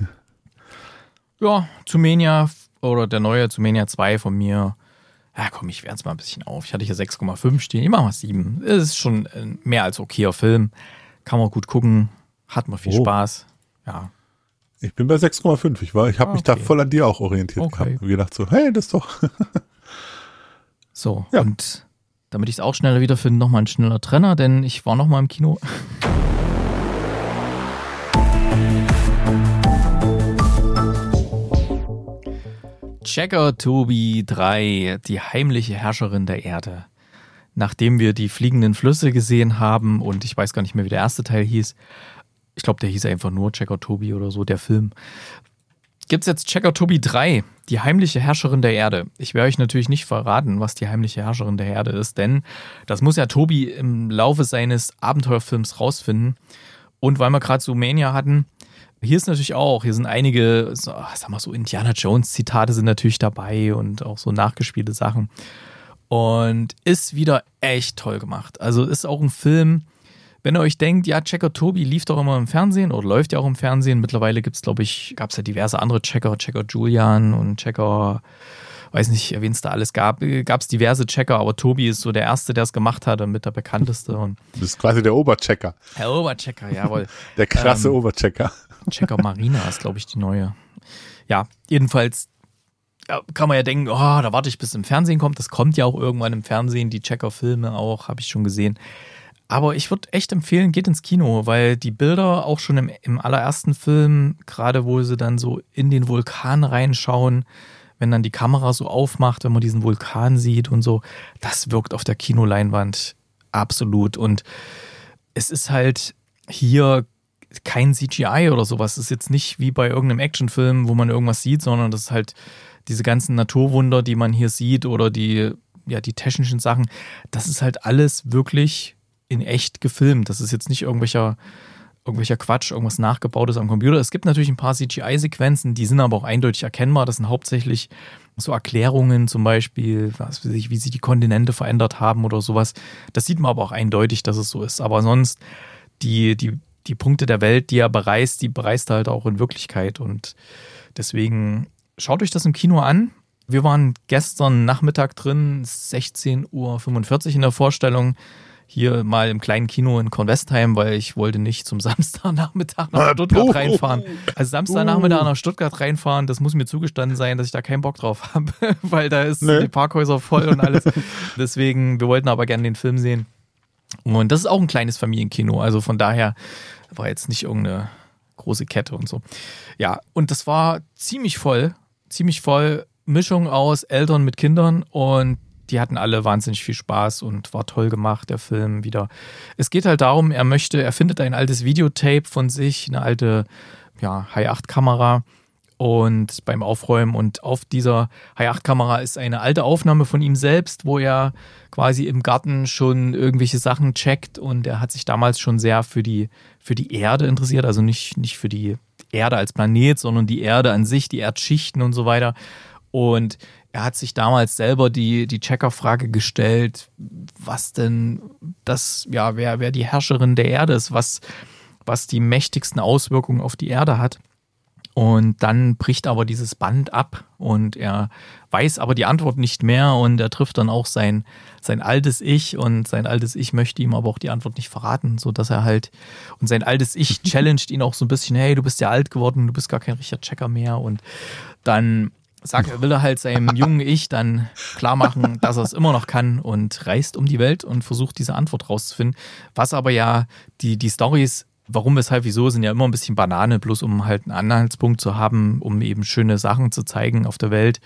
Ja, Zoomania oder der neue Zoomania zwei von mir. Ja, komm, ich werte es mal ein bisschen auf. Ich hatte hier sechs Komma fünf stehen. Ich mache mal sieben. Es ist schon ein mehr als okayer Film. Kann man gut gucken. Hat man viel oh. Spaß. Ja. Ich bin bei sechs Komma fünf. Ich, war, ich habe ah, okay. mich da voll an dir auch orientiert okay. gehabt. Und gedacht so, hey, das ist doch. So, ja. Und damit ich es auch schneller wiederfinde, nochmal ein schneller Trenner, denn ich war nochmal im Kino. Checker Tobi drei, die heimliche Herrscherin der Erde. Nachdem wir die fliegenden Flüsse gesehen haben und ich weiß gar nicht mehr, wie der erste Teil hieß. Ich glaube, der hieß einfach nur Checker Tobi oder so, der Film. gibt es jetzt Checker Tobi drei, die heimliche Herrscherin der Erde. Ich werde euch natürlich nicht verraten, was die heimliche Herrscherin der Erde ist, denn das muss ja Tobi im Laufe seines Abenteuerfilms rausfinden. Und weil wir gerade so Mania hatten, hier ist natürlich auch, hier sind einige, so, sag mal so Indiana Jones Zitate sind natürlich dabei und auch so nachgespielte Sachen. Und ist wieder echt toll gemacht. Also ist auch ein Film, wenn ihr euch denkt, ja, Checker Tobi lief doch immer im Fernsehen oder läuft ja auch im Fernsehen. Mittlerweile gibt es, glaube ich, gab es ja diverse andere Checker, Checker Julian und Checker, weiß nicht, wen es da alles gab. Gab es diverse Checker, aber Tobi ist so der Erste, der es gemacht hat und mit der bekannteste. Und das ist quasi der Oberchecker. Der Oberchecker, jawohl. Der krasse ähm, Oberchecker. Checker Marina ist, glaube ich, die neue. Ja, jedenfalls ja, kann man ja denken, oh, da warte ich, bis es im Fernsehen kommt. Das kommt ja auch irgendwann im Fernsehen, die Checker-Filme auch, habe ich schon gesehen. Aber ich würde echt empfehlen, geht ins Kino, weil die Bilder auch schon im, im allerersten Film, gerade wo sie dann so in den Vulkan reinschauen, wenn dann die Kamera so aufmacht, wenn man diesen Vulkan sieht und so, das wirkt auf der Kinoleinwand absolut. Und es ist halt hier kein C G I oder sowas. Es ist jetzt nicht wie bei irgendeinem Actionfilm, wo man irgendwas sieht, sondern das ist halt diese ganzen Naturwunder, die man hier sieht oder die, ja, die technischen Sachen. Das ist halt alles wirklich in echt gefilmt. Das ist jetzt nicht irgendwelcher, irgendwelcher Quatsch, irgendwas Nachgebautes am Computer. Es gibt natürlich ein paar C G I-Sequenzen, die sind aber auch eindeutig erkennbar. Das sind hauptsächlich so Erklärungen zum Beispiel, was weiß ich, wie sich die Kontinente verändert haben oder sowas. Das sieht man aber auch eindeutig, dass es so ist. Aber sonst, die, die, die Punkte der Welt, die er bereist, die bereist er halt auch in Wirklichkeit. Und deswegen schaut euch das im Kino an. Wir waren gestern Nachmittag drin, sechzehn Uhr fünfundvierzig in der Vorstellung. Hier mal im kleinen Kino in Kornwestheim, weil ich wollte nicht zum Samstagnachmittag nach Stuttgart reinfahren. Also Samstagnachmittag nach Stuttgart reinfahren, das muss mir zugestanden sein, dass ich da keinen Bock drauf habe, weil da ist nee. die Parkhäuser voll und alles. Deswegen, wir wollten aber gerne den Film sehen. Und das ist auch ein kleines Familienkino, also von daher war jetzt nicht irgendeine große Kette und so. Ja, und das war ziemlich voll, ziemlich voll, Mischung aus Eltern mit Kindern und die hatten alle wahnsinnig viel Spaß und war toll gemacht, der Film wieder. Es geht halt darum, er möchte, er findet ein altes Videotape von sich, eine alte ja, H acht Kamera und beim Aufräumen und auf dieser H acht Kamera ist eine alte Aufnahme von ihm selbst, wo er quasi im Garten schon irgendwelche Sachen checkt und er hat sich damals schon sehr für die, für die Erde interessiert, also nicht, nicht für die Erde als Planet, sondern die Erde an sich, die Erdschichten und so weiter. Und er hat sich damals selber die, die Checker-Frage gestellt, was denn das, ja, wer, wer die Herrscherin der Erde ist, was, was die mächtigsten Auswirkungen auf die Erde hat. Und dann bricht aber dieses Band ab und er weiß aber die Antwort nicht mehr und er trifft dann auch sein, sein altes Ich und sein altes Ich möchte ihm aber auch die Antwort nicht verraten, sodass er halt, und sein altes Ich challenged ihn auch so ein bisschen, hey, du bist ja alt geworden, du bist gar kein richtiger Checker mehr und dann sagt er, will er halt seinem jungen Ich dann klar machen, dass er es immer noch kann und reist um die Welt und versucht diese Antwort rauszufinden, was aber ja die, die Storys, warum, weshalb, wieso, sind ja immer ein bisschen Banane, bloß um halt einen Anhaltspunkt zu haben, um eben schöne Sachen zu zeigen auf der Welt.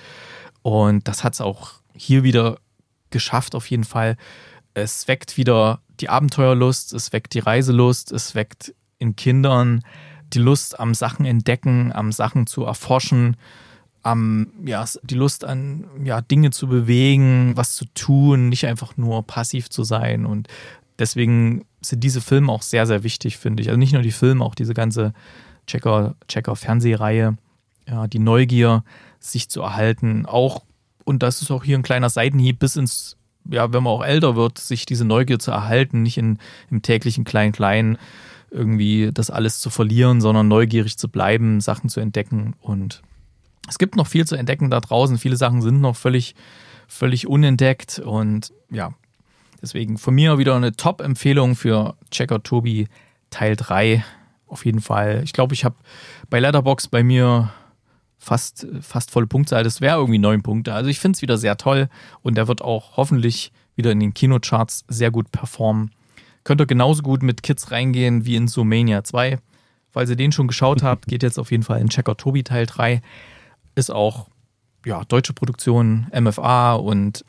Und das hat es auch hier wieder geschafft auf jeden Fall. Es weckt wieder die Abenteuerlust, es weckt die Reiselust, es weckt in Kindern die Lust am Sachen entdecken, am Sachen zu erforschen, am, ja, die Lust an ja, Dinge zu bewegen, was zu tun, nicht einfach nur passiv zu sein. Und deswegen sind diese Filme auch sehr, sehr wichtig, finde ich. Also nicht nur die Filme, auch diese ganze Checker, Checker-Fernsehreihe, ja, die Neugier, sich zu erhalten. Auch, und das ist auch hier ein kleiner Seitenhieb, bis ins, ja, wenn man auch älter wird, sich diese Neugier zu erhalten, nicht in, im täglichen Klein-Klein irgendwie das alles zu verlieren, sondern neugierig zu bleiben, Sachen zu entdecken. Und es gibt noch viel zu entdecken da draußen. Viele Sachen sind noch völlig, völlig unentdeckt. Und ja, deswegen von mir wieder eine Top-Empfehlung für Checker Tobi Teil drei. Auf jeden Fall. Ich glaube, ich habe bei Letterboxd bei mir fast, fast volle Punktzahl. Das wäre irgendwie neun Punkte. Also ich finde es wieder sehr toll. Und der wird auch hoffentlich wieder in den Kinocharts sehr gut performen. Könnt ihr genauso gut mit Kids reingehen wie in Zoomania zwei. Falls ihr den schon geschaut habt, geht jetzt auf jeden Fall in Checker Tobi Teil drei. Ist auch ja, deutsche Produktion, M F A und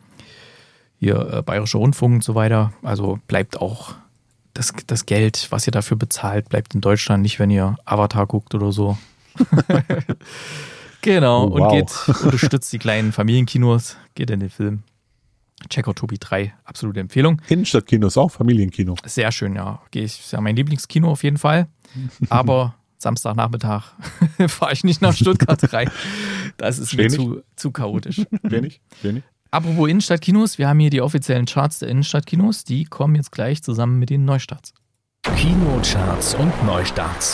hier äh, Bayerischer Rundfunk und so weiter. Also bleibt auch das, das Geld, was ihr dafür bezahlt, bleibt in Deutschland, nicht wenn ihr Avatar guckt oder so. Genau, Oh, und wow. geht, unterstützt die kleinen Familienkinos, geht in den Film. Checker Tobi drei, absolute Empfehlung. Innenstadtkino ist auch Familienkino. Sehr schön, ja. Gehe ich, ist ja mein Lieblingskino auf jeden Fall. Aber Samstagnachmittag fahre ich nicht nach Stuttgart rein. Das ist mir zu, zu chaotisch. Wenig, wenig. Apropos Innenstadtkinos, wir haben hier die offiziellen Charts der Innenstadtkinos. Die kommen jetzt gleich zusammen mit den Neustarts. Kinocharts und Neustarts.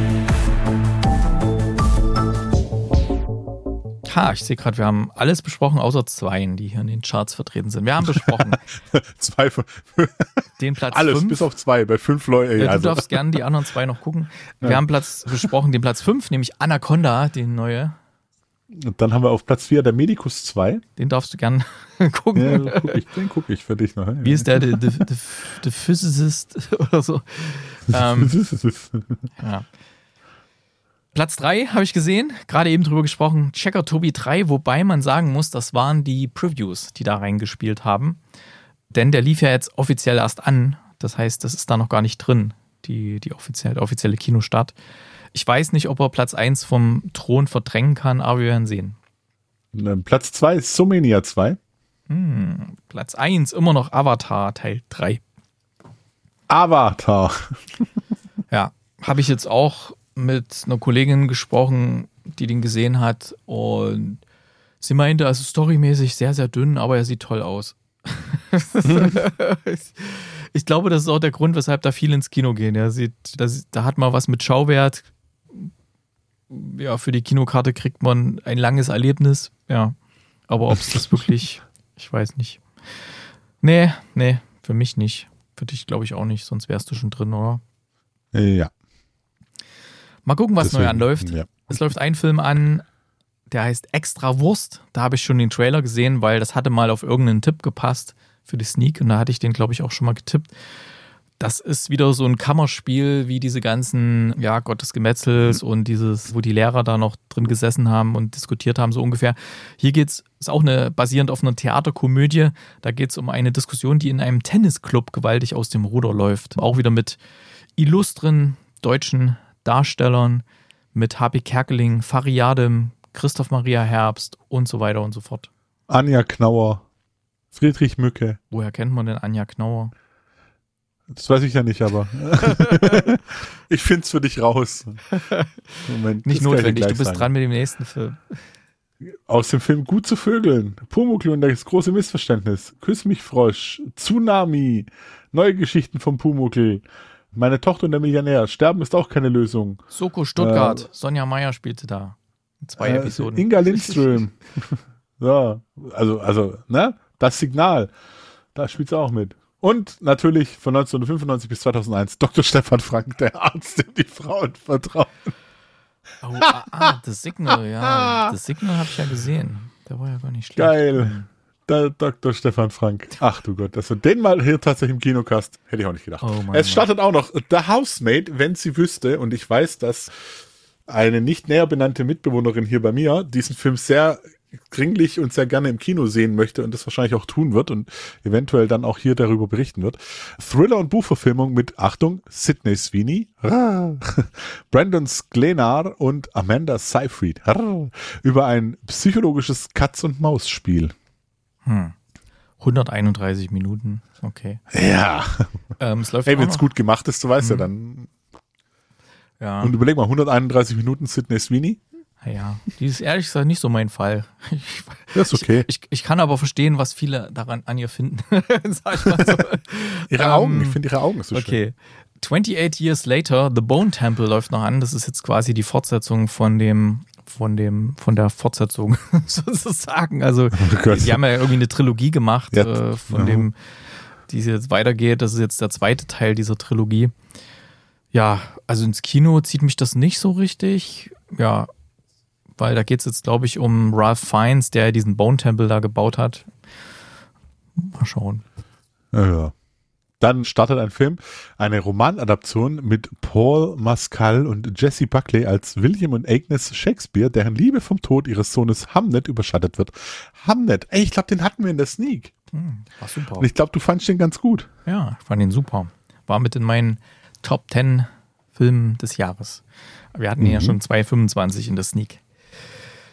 Ha, ich sehe gerade, wir haben alles besprochen, außer Zweien, die hier in den Charts vertreten sind. Wir haben besprochen Zwei von, den Platz alles, fünf. bis auf zwei, bei fünf Leuten. Ja, du Also. darfst gerne die anderen zwei noch gucken. Wir Ja. haben Platz besprochen, den Platz fünf, nämlich Anaconda, den neue. Und dann haben wir auf Platz vier der Medikus zwei. Den darfst du gern gucken. Ja, den gucke ich, den guck ich für dich noch. Wie ist der? The, the, the, the Physicist oder so. Ähm, ja. Platz drei habe ich gesehen, gerade eben drüber gesprochen, Checker Tobi drei, wobei man sagen muss, das waren die Previews, die da reingespielt haben. Denn der lief ja jetzt offiziell erst an. Das heißt, das ist da noch gar nicht drin, die, die offizielle, der offizielle Kinostart. Ich weiß nicht, ob er Platz eins vom Thron verdrängen kann, aber wir werden sehen. Platz zwei ist Somania zwei. Hm, Platz eins immer noch Avatar Teil drei. Avatar. Ja, habe ich jetzt auch mit einer Kollegin gesprochen, die den gesehen hat, und sie meinte, also storymäßig sehr, sehr dünn, aber er sieht toll aus. Ich glaube, das ist auch der Grund, weshalb da viele ins Kino gehen. Er sieht, das, da hat man was mit Schauwert. Ja, für die Kinokarte kriegt man ein langes Erlebnis. Ja, aber ob es das wirklich, ich weiß nicht. Nee, nee, für mich nicht. Für dich glaube ich auch nicht, sonst wärst du schon drin, oder? Ja. Mal gucken, was Deswegen, neu anläuft. ja. Es läuft ein Film an, der heißt Extra Wurst. Da habe ich schon den Trailer gesehen, weil das hatte mal auf irgendeinen Tipp gepasst für die Sneak. Und da hatte ich den, glaube ich, auch schon mal getippt. Das ist wieder so ein Kammerspiel, wie diese ganzen, ja, Gott des Gemetzels und dieses, wo die Lehrer da noch drin gesessen haben und diskutiert haben, so ungefähr. Hier geht's, ist auch eine, basierend auf einer Theaterkomödie. Da geht es um eine Diskussion, die in einem Tennisclub gewaltig aus dem Ruder läuft. Auch wieder mit illustren deutschen Darstellern, mit H P Kerkeling, Fariadim, Christoph Maria Herbst und so weiter und so fort. Anja Knauer, Friedrich Mücke. Woher kennt man denn Anja Knauer? Das weiß ich ja nicht, aber ich finde es für dich raus. Moment, Nicht das kann ich dir notwendig, gleich du bist sagen. dran mit dem nächsten Film. Aus dem Film Gut zu Vögeln, Pumuckl und das große Missverständnis, Küss mich Frosch, Tsunami, neue Geschichten vom Pumuckl, Meine Tochter und der Millionär, Sterben ist auch keine Lösung. Soko Stuttgart, Äh, Sonja Meyer spielte da. In zwei Äh, Episoden. Inga Lindström. So, also, also, ne? Das Signal. Da spielt sie auch mit. Und natürlich von neunzehnhundertfünfundneunzig bis zweitausendeins Doktor Stefan Frank, der Arzt, dem die Frauen vertrauen. Oh, ah, ah, The Signal, ja. The Signal habe ich ja gesehen. Der war ja gar nicht schlecht. Geil. Der Doktor Stefan Frank. Ach du Gott, dass wir den mal hier tatsächlich im Kinocast, hätte ich auch nicht gedacht. Oh Mann, es startet auch noch The Housemaid, wenn sie wüsste, und ich weiß, dass eine nicht näher benannte Mitbewohnerin hier bei mir diesen Film sehr dringlich und sehr gerne im Kino sehen möchte und das wahrscheinlich auch tun wird und eventuell dann auch hier darüber berichten wird. Thriller- und Buchverfilmung mit, Achtung, Sydney Sweeney, Brandon Sklenar und Amanda Seyfried über ein psychologisches Katz-und-Maus-Spiel. Hm. hunderteinunddreißig Minuten, okay. Ja. Ähm, es läuft Hey, auch wenn es noch. gut gemacht ist, du weißt Mhm. ja dann. Ja. Und überleg mal, hunderteinunddreißig Minuten Sydney Sweeney. Ja, die ist ehrlich gesagt nicht so mein Fall. Ich, Das ist okay. ich, ich kann aber verstehen, was viele daran an ihr finden. Sag ich mal so. Ihre Ähm, Augen, ich finde ihre Augen so schön. Okay. twenty-eight Years Later, The Bone Temple läuft noch an. Das ist jetzt quasi die Fortsetzung von dem, von dem, von der Fortsetzung sozusagen. Also Oh Gott. die haben ja irgendwie eine Trilogie gemacht, Ja. äh, von Ja. dem, die jetzt weitergeht. Das ist jetzt der zweite Teil dieser Trilogie. Ja, also ins Kino zieht mich das nicht so richtig. Ja, weil da geht es jetzt, glaube ich, um Ralph Fiennes, der diesen Bone Temple da gebaut hat. Mal schauen. Ja, ja. Dann startet ein Film, eine Romanadaption mit Paul Mescal und Jessie Buckley als William und Agnes Shakespeare, deren Liebe vom Tod ihres Sohnes Hamnet überschattet wird. Hamnet, ey, ich glaube, den hatten wir in der Sneak. Hm, war super. Und ich glaube, du fandst den ganz gut. Ja, ich fand ihn super. War mit in meinen Top zehn Filmen des Jahres. Wir hatten ihn ja Mhm. schon zwei Komma fünfundzwanzig in der Sneak.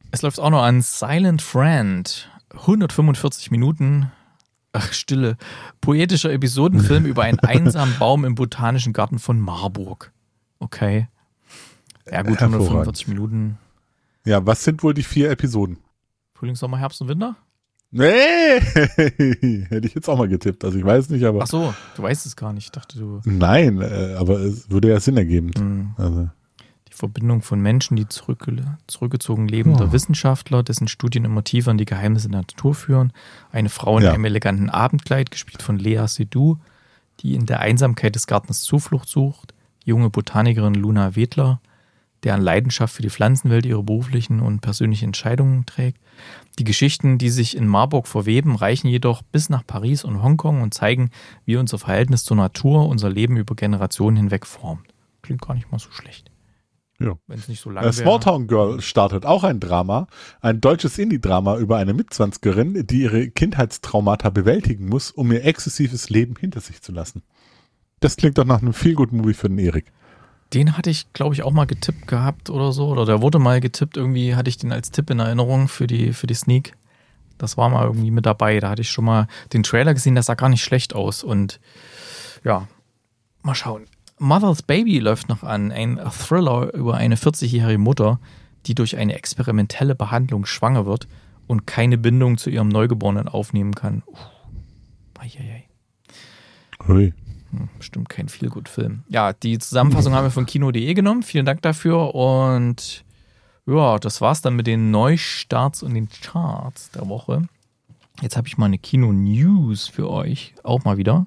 Es läuft auch noch an Silent Friend. hundertfünfundvierzig Minuten. Ach, Stille. Poetischer Episodenfilm über einen einsamen Baum im Botanischen Garten von Marburg. Okay. Ja gut, hundertfünfundvierzig Minuten. Ja, was sind wohl die vier Episoden? Frühling, Sommer, Herbst und Winter? Nee, hätte ich jetzt auch mal getippt. Also ich weiß nicht, aber... Ach so, du weißt es gar nicht. Ich dachte, du... Nein, äh, aber es würde ja Sinn ergeben. Mhm. Also. Die Verbindung von Menschen, die zurückge- zurückgezogen lebender Oh. Wissenschaftler, dessen Studien immer tiefer in die Geheimnisse der Natur führen. Eine Frau in Ja. einem eleganten Abendkleid, gespielt von Lea Seydoux, die in der Einsamkeit des Gartens Zuflucht sucht. Junge Botanikerin Luna Wedler, deren Leidenschaft für die Pflanzenwelt ihre beruflichen und persönlichen Entscheidungen trägt. Die Geschichten, die sich in Marburg verweben, reichen jedoch bis nach Paris und Hongkong und zeigen, wie unser Verhältnis zur Natur unser Leben über Generationen hinweg formt. Klingt gar nicht mal so schlecht. Ja. Wenn es nicht so lang Äh, wäre. Small Town Girl startet auch ein Drama, ein deutsches Indie-Drama über eine Mitzwanzigerin, die ihre Kindheitstraumata bewältigen muss, um ihr exzessives Leben hinter sich zu lassen. Das klingt doch nach einem Feel-Good-Movie für den Erik. Den hatte ich, glaube ich, auch mal getippt gehabt oder so. Oder der wurde mal getippt. Irgendwie hatte ich den als Tipp in Erinnerung für die, für die Sneak. Das war mal irgendwie mit dabei. Da hatte ich schon mal den Trailer gesehen. Das sah gar nicht schlecht aus. Und ja, mal schauen. Mother's Baby läuft noch an. Ein Thriller über eine vierzigjährige Mutter, die durch eine experimentelle Behandlung schwanger wird und keine Bindung zu ihrem Neugeborenen aufnehmen kann. Uh. Eieiei. Hui. Hm, bestimmt kein Feelgood-Film. Ja, die Zusammenfassung haben wir von kino punkt de genommen. Vielen Dank dafür. Und ja, das war's dann mit den Neustarts und den Charts der Woche. Jetzt habe ich mal eine Kino-News für euch. Auch mal wieder.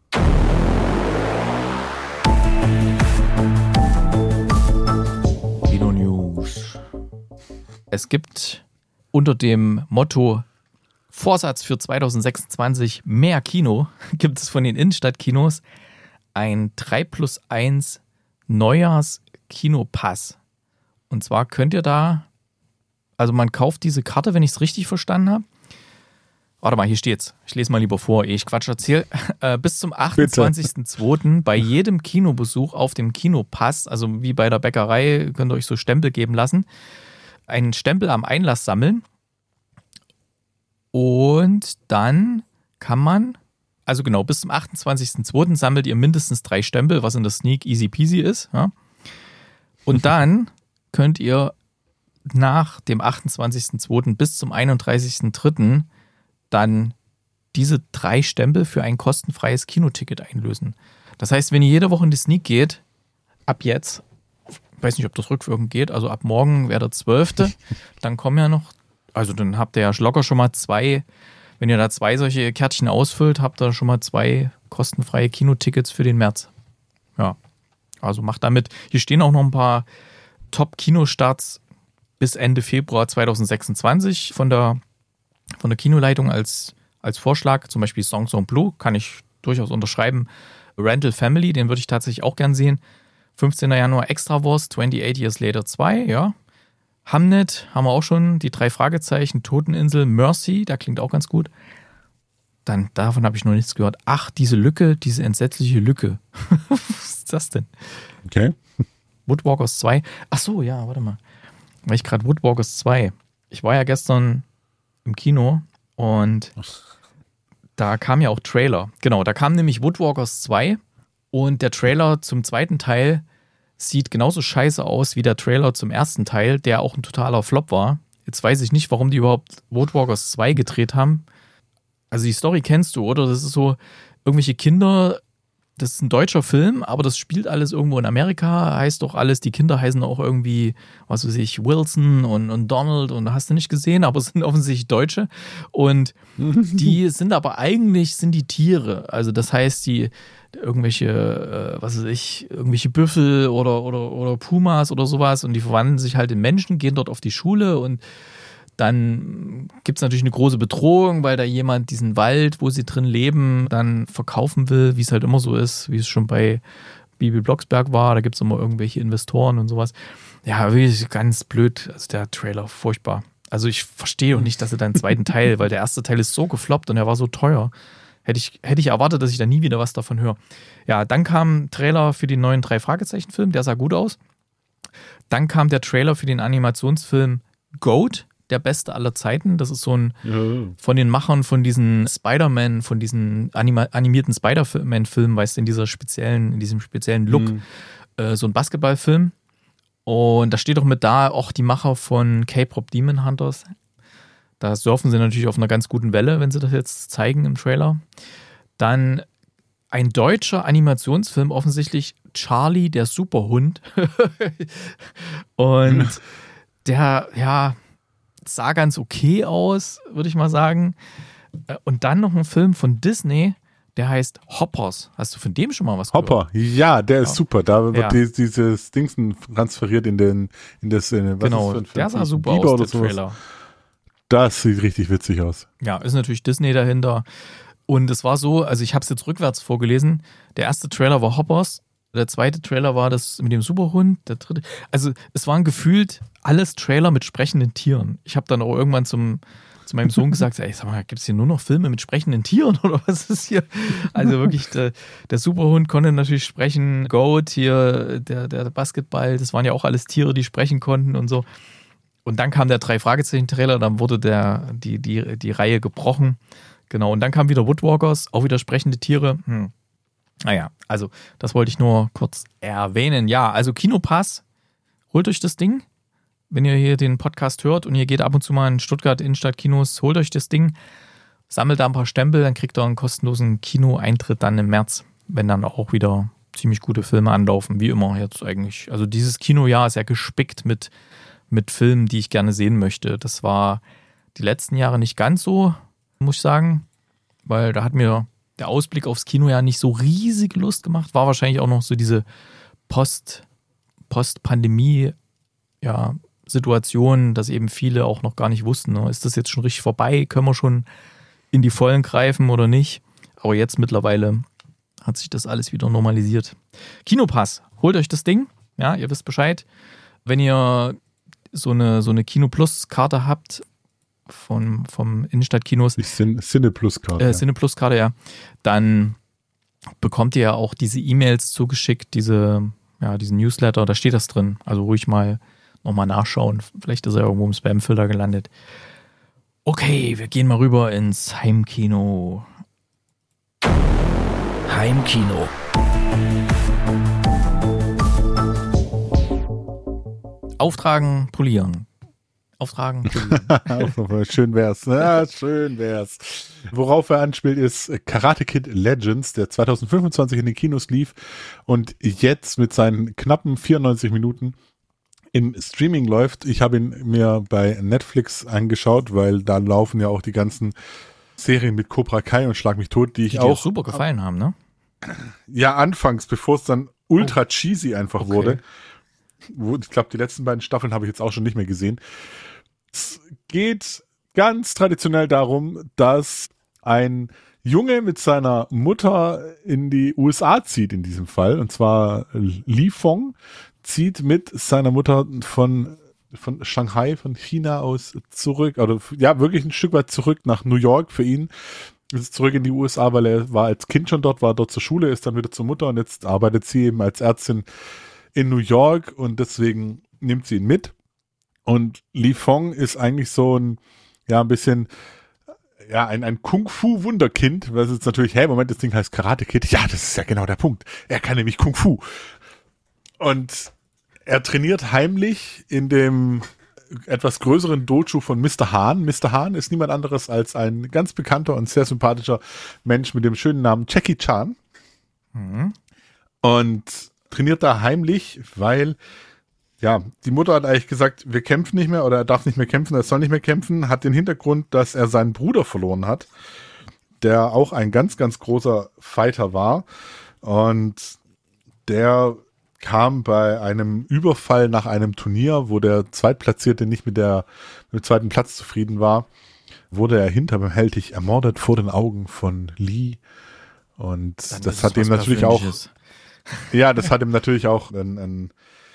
Kino-News. Es gibt unter dem Motto Vorsatz für zweitausendsechsundzwanzig mehr Kino, gibt es von den Innenstadtkinos ein drei plus eins Neujahrs-Kinopass. Und zwar könnt ihr da, also man kauft diese Karte, wenn ich es richtig verstanden habe. Warte mal, hier steht's. Ich lese mal lieber vor, ehe ich Quatsch erzähle. Äh, bis zum achtundzwanzigsten zweiten bei jedem Kinobesuch auf dem Kinopass, also wie bei der Bäckerei, könnt ihr euch so Stempel geben lassen, einen Stempel am Einlass sammeln. Und dann kann man, also genau, bis zum achtundzwanzigsten zweiten sammelt ihr mindestens drei Stempel, was in der Sneak easy peasy ist. Ja? Und dann könnt ihr nach dem achtundzwanzigsten zweiten bis zum einunddreißigsten dritten dann diese drei Stempel für ein kostenfreies Kinoticket einlösen. Das heißt, wenn ihr jede Woche in die Sneak geht, ab jetzt, ich weiß nicht, ob das rückwirkend geht, also ab morgen wäre der zwölfte, dann kommen ja noch, also dann habt ihr ja locker schon mal zwei, wenn ihr da zwei solche Kärtchen ausfüllt, habt ihr schon mal zwei kostenfreie Kinotickets für den März. Ja, also macht damit. Hier stehen auch noch ein paar Top-Kinostarts bis Ende Februar zweitausendsechsundzwanzig von der, von der Kinoleitung als, als Vorschlag. Zum Beispiel Songs on Blue, kann ich durchaus unterschreiben. Rental Family, den würde ich tatsächlich auch gern sehen. fünfzehnten Januar Extra Wars, twenty-eight Years Later zwei, ja. Hamnet haben wir auch schon, die drei Fragezeichen, Toteninsel, Mercy, da klingt auch ganz gut. Dann, davon habe ich noch nichts gehört. Ach, diese Lücke, diese entsetzliche Lücke. Was ist das denn? Okay. Woodwalkers zwei. Ach so, ja, warte mal. Weil ich gerade Woodwalkers zwei. Ich war ja gestern im Kino und da kam ja auch Trailer. Genau, da kam nämlich Woodwalkers zwei und der Trailer zum zweiten Teil sieht genauso scheiße aus wie der Trailer zum ersten Teil, der auch ein totaler Flop war. Jetzt weiß ich nicht, warum die überhaupt Woodwalkers zwei gedreht haben. Also die Story kennst du, oder? Das ist so, irgendwelche Kinder, das ist ein deutscher Film, aber das spielt alles irgendwo in Amerika, heißt doch alles, die Kinder heißen auch irgendwie, was weiß ich, Wilson und, und Donald und hast du nicht gesehen, aber es sind offensichtlich Deutsche und die sind aber eigentlich, sind die Tiere, also das heißt, die irgendwelche, äh, was weiß ich, irgendwelche Büffel oder, oder, oder Pumas oder sowas und die verwandeln sich halt in Menschen, gehen dort auf die Schule und dann gibt es natürlich eine große Bedrohung, weil da jemand diesen Wald, wo sie drin leben, dann verkaufen will, wie es halt immer so ist, wie es schon bei Bibi Blocksberg war. Da gibt es immer irgendwelche Investoren und sowas. Ja, wirklich ganz blöd. Also der Trailer, furchtbar. Also ich verstehe auch nicht, dass er da einen zweiten Teil, weil der erste Teil ist so gefloppt und er war so teuer. Hätte ich, hätte ich erwartet, dass ich da nie wieder was davon höre. Ja, dann kam ein Trailer für den neuen Drei-Fragezeichen-Film, der sah gut aus. Dann kam der Trailer für den Animationsfilm Goat der beste aller Zeiten. Das ist so ein Ja. von den Machern von diesen Spider-Man, von diesen anima- animierten Spider-Man-Filmen, weißt du, in dieser speziellen, in diesem speziellen Look, Mhm. äh, so ein Basketballfilm. Und da steht auch mit da auch die Macher von K-Pop Demon Hunters. Da surfen sie natürlich auf einer ganz guten Welle, wenn sie das jetzt zeigen im Trailer. Dann ein deutscher Animationsfilm, offensichtlich Charlie, der Superhund. Und der, ja, sah ganz okay aus, würde ich mal sagen. Und dann noch ein Film von Disney, der heißt Hoppers. Hast du von dem schon mal was gehört? Hopper, ja, der ist Ja. super. Da wird Ja. die, dieses Dingsen transferiert in den, in das, in, was Genau, ist das für ein Film? der sah super Bieber aus, oder der sowas? Trailer. Das sieht richtig witzig aus. Ja, ist natürlich Disney dahinter. Und es war so, also ich habe es jetzt rückwärts vorgelesen. Der erste Trailer war Hoppers, der zweite Trailer war das mit dem Superhund, der dritte. Also es waren gefühlt alles Trailer mit sprechenden Tieren. Ich habe dann auch irgendwann zum, zu meinem Sohn gesagt, ey, sag mal, gibt es hier nur noch Filme mit sprechenden Tieren oder was ist hier? Also wirklich, der, der Superhund konnte natürlich sprechen. Goat hier, der, der Basketball, das waren ja auch alles Tiere, die sprechen konnten und so. Und dann kam der Drei-Fragezeichen-Trailer, dann wurde der, die, die, die Reihe gebrochen. Genau, und dann kam wieder Woodwalkers, auch wieder sprechende Tiere. Hm. Naja, also das wollte ich nur kurz erwähnen. Ja, also Kinopass, holt euch das Ding. Wenn ihr hier den Podcast hört und ihr geht ab und zu mal in Stuttgart Innenstadtkinos, holt euch das Ding, sammelt da ein paar Stempel, dann kriegt ihr einen kostenlosen Kinoeintritt dann im März, wenn dann auch wieder ziemlich gute Filme anlaufen, wie immer jetzt eigentlich. Also dieses Kinojahr ist ja gespickt mit, mit Filmen, die ich gerne sehen möchte. Das war die letzten Jahre nicht ganz so, muss ich sagen, weil da hat mir der Ausblick aufs Kinojahr nicht so riesige Lust gemacht. War wahrscheinlich auch noch so diese Post, Post-Pandemie, ja, Situation, dass eben viele auch noch gar nicht wussten, ne? Ist das jetzt schon richtig vorbei? Können wir schon in die Vollen greifen oder nicht? Aber jetzt mittlerweile hat sich das alles wieder normalisiert. Kinopass, holt euch das Ding, ja, ihr wisst Bescheid. Wenn ihr so eine, so eine Kino-Plus-Karte habt von, vom Innenstadtkinos, Die Cin- Cine-Plus-Karte. äh, Cine-Plus-Karte, ja, dann bekommt ihr ja auch diese E-Mails zugeschickt, diese, ja, diesen Newsletter, da steht das drin. Also ruhig mal nochmal nachschauen. Vielleicht ist er irgendwo im Spam-Filter gelandet. Okay, wir gehen mal rüber ins Heimkino. Heimkino. Auftragen, polieren. Auftragen, polieren. Schön wär's. Ja, schön wär's. Worauf er anspielt, ist Karate Kid Legends, der zwanzig fünfundzwanzig in den Kinos lief und jetzt mit seinen knappen vierundneunzig Minuten im Streaming läuft. Ich habe ihn mir bei Netflix angeschaut, weil da laufen ja auch die ganzen Serien mit Cobra Kai und Schlag mich tot, die ich Die dir auch super gefallen haben, ne? ja anfangs, bevor es dann ultra cheesy einfach Okay. wurde. Wo, ich glaube, die letzten beiden Staffeln habe ich jetzt auch schon nicht mehr gesehen. Es geht ganz traditionell darum, dass ein Junge mit seiner Mutter in die U S A zieht in diesem Fall. Und zwar Li Fong zieht mit seiner Mutter von, von Shanghai, von China aus zurück, oder ja, wirklich ein Stück weit zurück nach New York für ihn. Ist zurück in die U S A, weil er war als Kind schon dort, war dort zur Schule, ist dann wieder zur Mutter und jetzt arbeitet sie eben als Ärztin in New York und deswegen nimmt sie ihn mit. Und Li Fong ist eigentlich so ein, ja, ein bisschen, ja, ein, ein Kung-Fu-Wunderkind, weil es jetzt natürlich, hey, Moment, das Ding heißt Karate Kid. Ja, das ist ja genau der Punkt. Er kann nämlich Kung-Fu. Und er trainiert heimlich in dem etwas größeren Dojo von Mister Hahn. Mister Hahn ist niemand anderes als ein ganz bekannter und sehr sympathischer Mensch mit dem schönen Namen Jackie Chan. Mhm. Und trainiert da heimlich, weil ja, die Mutter hat eigentlich gesagt, wir kämpfen nicht mehr oder er darf nicht mehr kämpfen, er soll nicht mehr kämpfen, hat den Hintergrund, dass er seinen Bruder verloren hat, der auch ein ganz, ganz großer Fighter war und der kam bei einem Überfall nach einem Turnier, wo der Zweitplatzierte nicht mit, der, mit dem zweiten Platz zufrieden war, wurde er hinterhältig ermordet vor den Augen von Lee und Dann das ist hat es ihm was natürlich auch Persönliches. ja, das hat ihm natürlich auch einen, einen,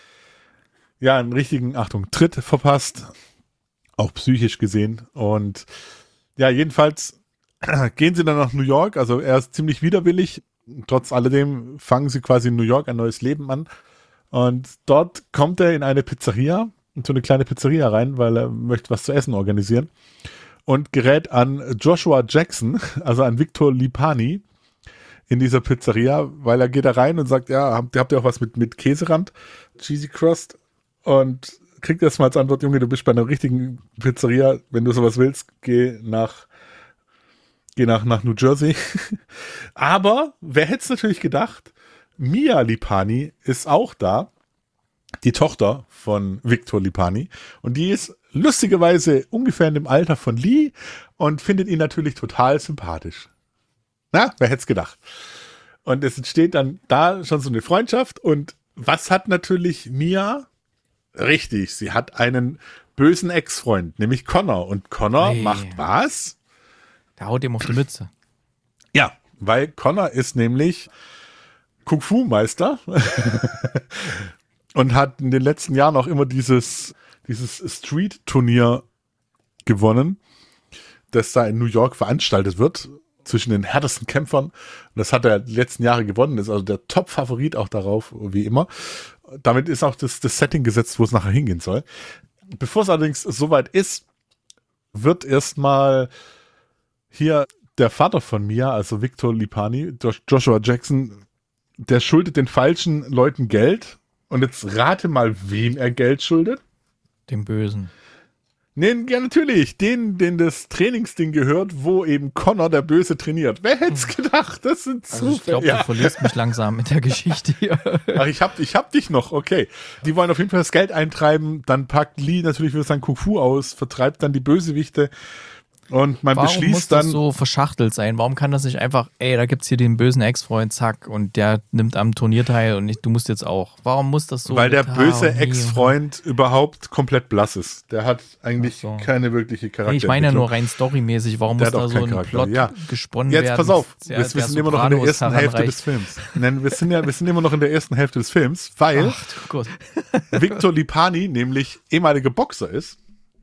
ja, einen richtigen, Achtung, Tritt verpasst. Auch psychisch gesehen. Und ja, jedenfalls gehen sie dann nach New York. Also er ist ziemlich widerwillig. Trotz alledem fangen sie quasi in New York ein neues Leben an. Und dort kommt er in eine Pizzeria, in so eine kleine Pizzeria rein, weil er möchte was zu essen organisieren und gerät an Joshua Jackson, also an Victor Lipani in dieser Pizzeria, weil er geht da rein und sagt, ja, habt, habt ihr auch was mit, mit Käserand, Cheesy Crust, und kriegt erstmal als Antwort, Junge, du bist bei einer richtigen Pizzeria, wenn du sowas willst, geh nach geh nach, nach New Jersey. Aber wer hätte es natürlich gedacht, Mia Lipani ist auch da, die Tochter von Victor Lipani, und die ist lustigerweise ungefähr in dem Alter von Lee und findet ihn natürlich total sympathisch. Na, wer hätte es gedacht? Und es entsteht dann da schon so eine Freundschaft, und was hat natürlich Mia? Richtig, sie hat einen bösen Ex-Freund, nämlich Connor, und Connor Hey. macht was? Der haut ihm auf die Mütze. Ja, weil Connor ist nämlich Kung-Fu-Meister und hat in den letzten Jahren auch immer dieses, dieses Street-Turnier gewonnen, das da in New York veranstaltet wird, zwischen den härtesten Kämpfern. Und das hat er die letzten Jahre gewonnen, ist also der Top-Favorit auch darauf, wie immer. Damit ist auch das, das Setting gesetzt, wo es nachher hingehen soll. Bevor es allerdings soweit ist, wird erstmal hier der Vater von Mia, also Victor Lipani, Joshua Jackson, der schuldet den falschen Leuten Geld. Und jetzt rate mal, wem er Geld schuldet. Dem Bösen. Nee, ja, natürlich. Den, den das Trainingsding gehört, wo eben Connor, der Böse, trainiert. Wer hätte es gedacht? Das sind Also ich Zufälle. glaube, Ja. du verlierst mich langsam mit der Geschichte hier. Ach, ich hab, ich hab dich noch, okay. Die wollen auf jeden Fall das Geld eintreiben, dann packt Lee natürlich wieder sein Kung-Fu aus, vertreibt dann die Bösewichte, und man Warum beschließt muss dann... das so verschachtelt sein? Warum kann das nicht einfach, ey, da gibt's hier den bösen Ex-Freund, zack, und der nimmt am Turnier teil und nicht, du musst jetzt auch. Warum muss das so? Weil der mit böse H und I Ex-Freund überhaupt komplett blass ist. Der hat eigentlich Ach so. keine wirkliche und- Charakter. Nee, ich meine ja nur rein storymäßig, warum Der muss hat da auch so keinen ein Charakter, Plot ja. gesponnen Jetzt werden? pass auf, der- wir, der wir sind immer noch in der Sopranos ersten Hälfte heranreicht. des Films. Nein, wir sind ja, wir sind immer noch in der ersten Hälfte des Films, weil Ach du Gott. Victor Lipani nämlich ehemaliger Boxer ist,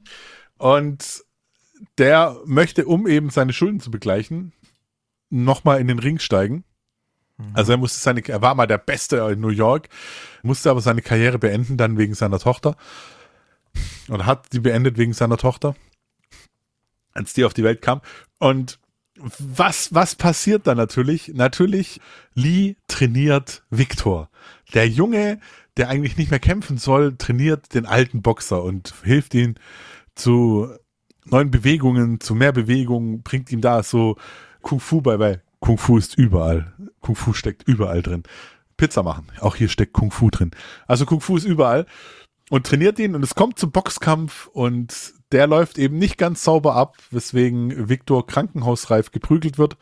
und der möchte, um eben seine Schulden zu begleichen, nochmal in den Ring steigen. Also er musste seine, er war mal der Beste in New York, musste aber seine Karriere beenden, dann wegen seiner Tochter. Und hat die beendet wegen seiner Tochter, als die auf die Welt kam. Und was, was passiert dann natürlich? Natürlich, Lee trainiert Victor. Der Junge, der eigentlich nicht mehr kämpfen soll, trainiert den alten Boxer und hilft ihm zu neuen Bewegungen, zu mehr Bewegungen, bringt ihm da so Kung-Fu bei, weil Kung-Fu ist überall. Kung-Fu steckt überall drin. Pizza machen, auch hier steckt Kung-Fu drin. Also Kung-Fu ist überall, und trainiert ihn, und es kommt zum Boxkampf, und der läuft eben nicht ganz sauber ab, weswegen Victor krankenhausreif geprügelt wird.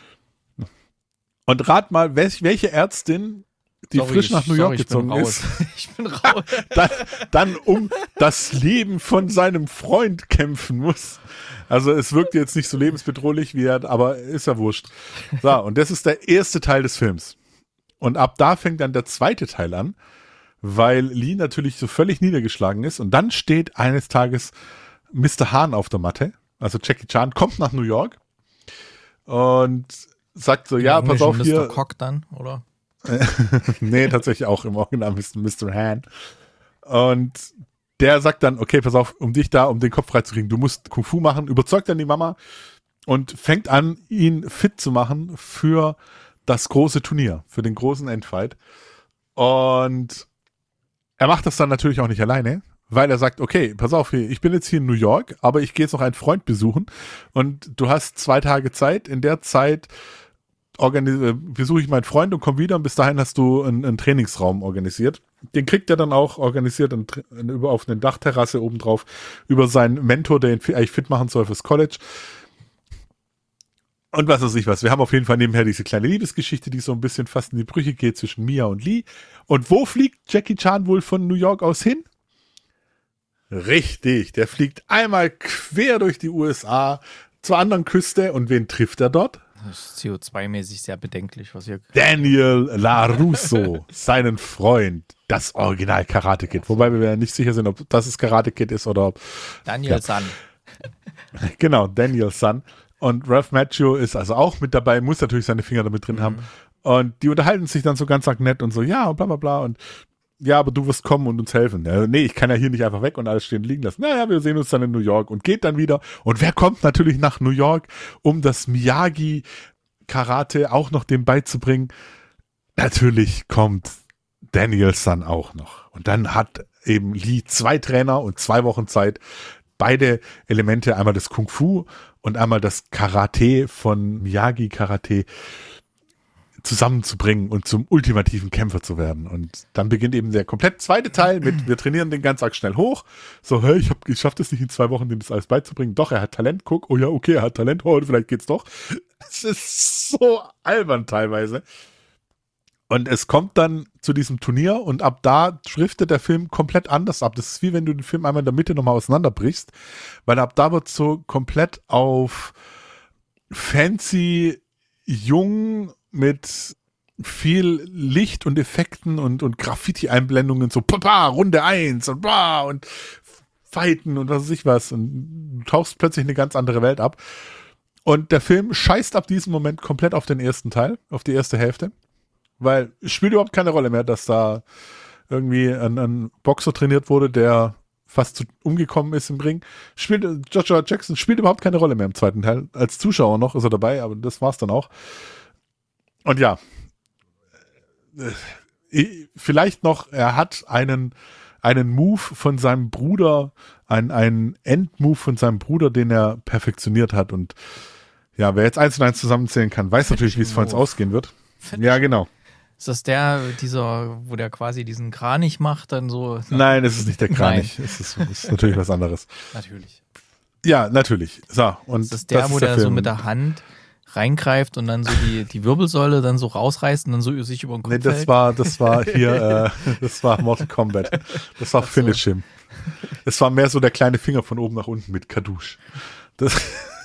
Und rat mal, welch, welche Ärztin, die Sorry, frisch nach New York sorry, ich gezogen bin raus. ist, Ich bin raus. dann, dann um das Leben von seinem Freund kämpfen muss. Also es wirkt jetzt nicht so lebensbedrohlich, wie er, aber ist ja wurscht. So, und das ist der erste Teil des Films. Und ab da fängt dann der zweite Teil an, weil Lee natürlich so völlig niedergeschlagen ist. Und dann steht eines Tages Mister Hahn auf der Matte, also Jackie Chan, kommt nach New York und sagt so, ja, pass auf Mister hier. Cock dann, oder? Nee, tatsächlich auch im Original Mister Hahn. Und der sagt dann, okay, pass auf, um dich da, um den Kopf freizukriegen, du musst Kung Fu machen, überzeugt dann die Mama und fängt an, ihn fit zu machen für das große Turnier, für den großen Endfight. Und er macht das dann natürlich auch nicht alleine, weil er sagt, okay, pass auf, ich bin jetzt hier in New York, aber ich gehe jetzt noch einen Freund besuchen, und du hast zwei Tage Zeit. In der Zeit organis- besuche ich meinen Freund und komme wieder, und bis dahin hast du einen, einen Trainingsraum organisiert. Den kriegt er dann auch organisiert und, über auf eine Dachterrasse obendrauf über seinen Mentor, der ihn eigentlich fit machen soll fürs College. Und was weiß ich was. Wir haben auf jeden Fall nebenher diese kleine Liebesgeschichte, die so ein bisschen fast in die Brüche geht zwischen Mia und Lee. Und wo fliegt Jackie Chan wohl von New York aus hin? Richtig, der fliegt einmal quer durch die U S A zur anderen Küste, und wen trifft er dort? Das ist C O zwei mäßig sehr bedenklich, was hier. Daniel LaRusso, seinen Freund, das Original Karate Kid. Wobei wir ja nicht sicher sind, ob das das Karate Kid ist oder ob... Daniel Ja. San. Genau, Daniel San. Und Ralph Macchio ist also auch mit dabei, muss natürlich seine Finger damit drin haben. Und die unterhalten sich dann so ganz nett und so, ja, und bla bla bla. Und ja, aber du wirst kommen und uns helfen. Ja, nee, ich kann ja hier nicht einfach weg und alles stehen und liegen lassen. Naja, wir sehen uns dann in New York und geht dann wieder. Und wer kommt natürlich nach New York, um das Miyagi-Karate auch noch dem beizubringen? Natürlich kommt Daniel-san auch noch. Und dann hat eben Lee zwei Trainer und zwei Wochen Zeit, beide Elemente, einmal das Kung Fu und einmal das Karate von Miyagi-Karate zusammenzubringen und zum ultimativen Kämpfer zu werden. Und dann beginnt eben der komplett zweite Teil mit, wir trainieren den ganz arg schnell hoch. So, hey, ich habe geschafft, es nicht in zwei Wochen, dem das alles beizubringen. Doch, er hat Talent, guck, oh ja, okay, er hat Talent, oh, vielleicht geht's doch. Es ist so albern teilweise. Und es kommt dann zu diesem Turnier und ab da driftet der Film komplett anders ab. Das ist wie wenn du den Film einmal in der Mitte nochmal auseinanderbrichst, weil ab da wird so komplett auf fancy, jung, mit viel Licht und Effekten und, und Graffiti-Einblendungen, so papa, Runde eins und bah, und Fighten und was weiß ich was. Und du tauchst plötzlich eine ganz andere Welt ab. Und der Film scheißt ab diesem Moment komplett auf den ersten Teil, auf die erste Hälfte. Weil es spielt überhaupt keine Rolle mehr, dass da irgendwie ein, ein Boxer trainiert wurde, der fast zu, umgekommen ist im Ring. Spielt, Joshua Jackson spielt überhaupt keine Rolle mehr im zweiten Teil. Als Zuschauer noch ist er dabei, aber das war's dann auch. Und ja, vielleicht noch, er hat einen, einen Move von seinem Bruder, einen, einen Endmove von seinem Bruder, den er perfektioniert hat. Und ja, wer jetzt eins und eins zusammenzählen kann, weiß natürlich, wie es von uns ausgehen wird. Ja, genau. Ist das der, dieser, wo der quasi diesen Kranich macht, dann so? Nein, es ist nicht der Kranich. Es ist, es ist natürlich was anderes. Natürlich. Ja, natürlich. So, und ist das der, das wo ist der, der Film. so mit der Hand reingreift und dann so die, die Wirbelsäule dann so rausreißt und dann so sich über den Kopf Nee, das hält? war, das war hier, äh, das war Mortal Kombat. Das war Finish Him. Es war mehr so der kleine Finger von oben nach unten mit Kadusch. Das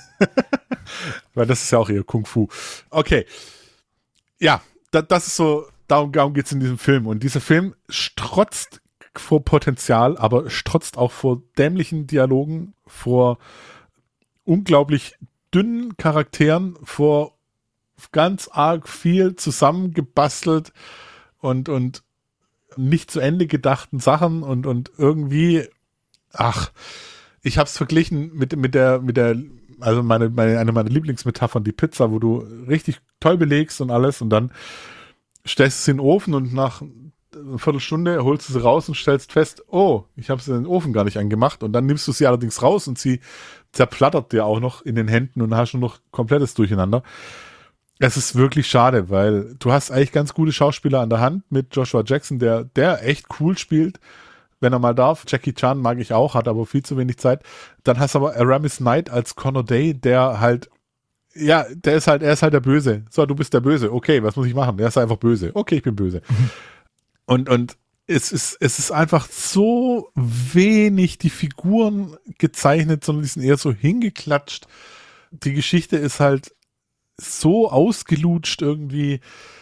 weil das ist ja auch eher Kung Fu. Okay. Ja, da, das ist so, darum, darum geht's in diesem Film. Und dieser Film strotzt vor Potenzial, aber strotzt auch vor dämlichen Dialogen, vor unglaublich dünnen Charakteren, vor ganz arg viel zusammengebastelt und, und nicht zu Ende gedachten Sachen und, und irgendwie, ach, ich hab's verglichen mit, mit der, mit der, also meine, meine, eine meiner Lieblingsmetaphern, die Pizza, wo du richtig toll belegst und alles und dann stellst du sie in den Ofen und nach eine Viertelstunde holst du sie raus und stellst fest, oh, ich habe sie in den Ofen gar nicht angemacht und dann nimmst du sie allerdings raus und sie zerplattert dir auch noch in den Händen und hast schon noch komplettes Durcheinander. Es ist wirklich schade, weil du hast eigentlich ganz gute Schauspieler an der Hand mit Joshua Jackson, der, der echt cool spielt, wenn er mal darf. Jackie Chan mag ich auch, hat aber viel zu wenig Zeit. Dann hast du aber Aramis Knight als Connor Day, der halt, ja, der ist halt, er ist halt der Böse. So, du bist der Böse. Okay, was muss ich machen? Der ist einfach böse. Okay, ich bin böse. Und, und es ist, es ist einfach so wenig die Figuren gezeichnet, sondern die sind eher so hingeklatscht. Die Geschichte ist halt so ausgelutscht irgendwie.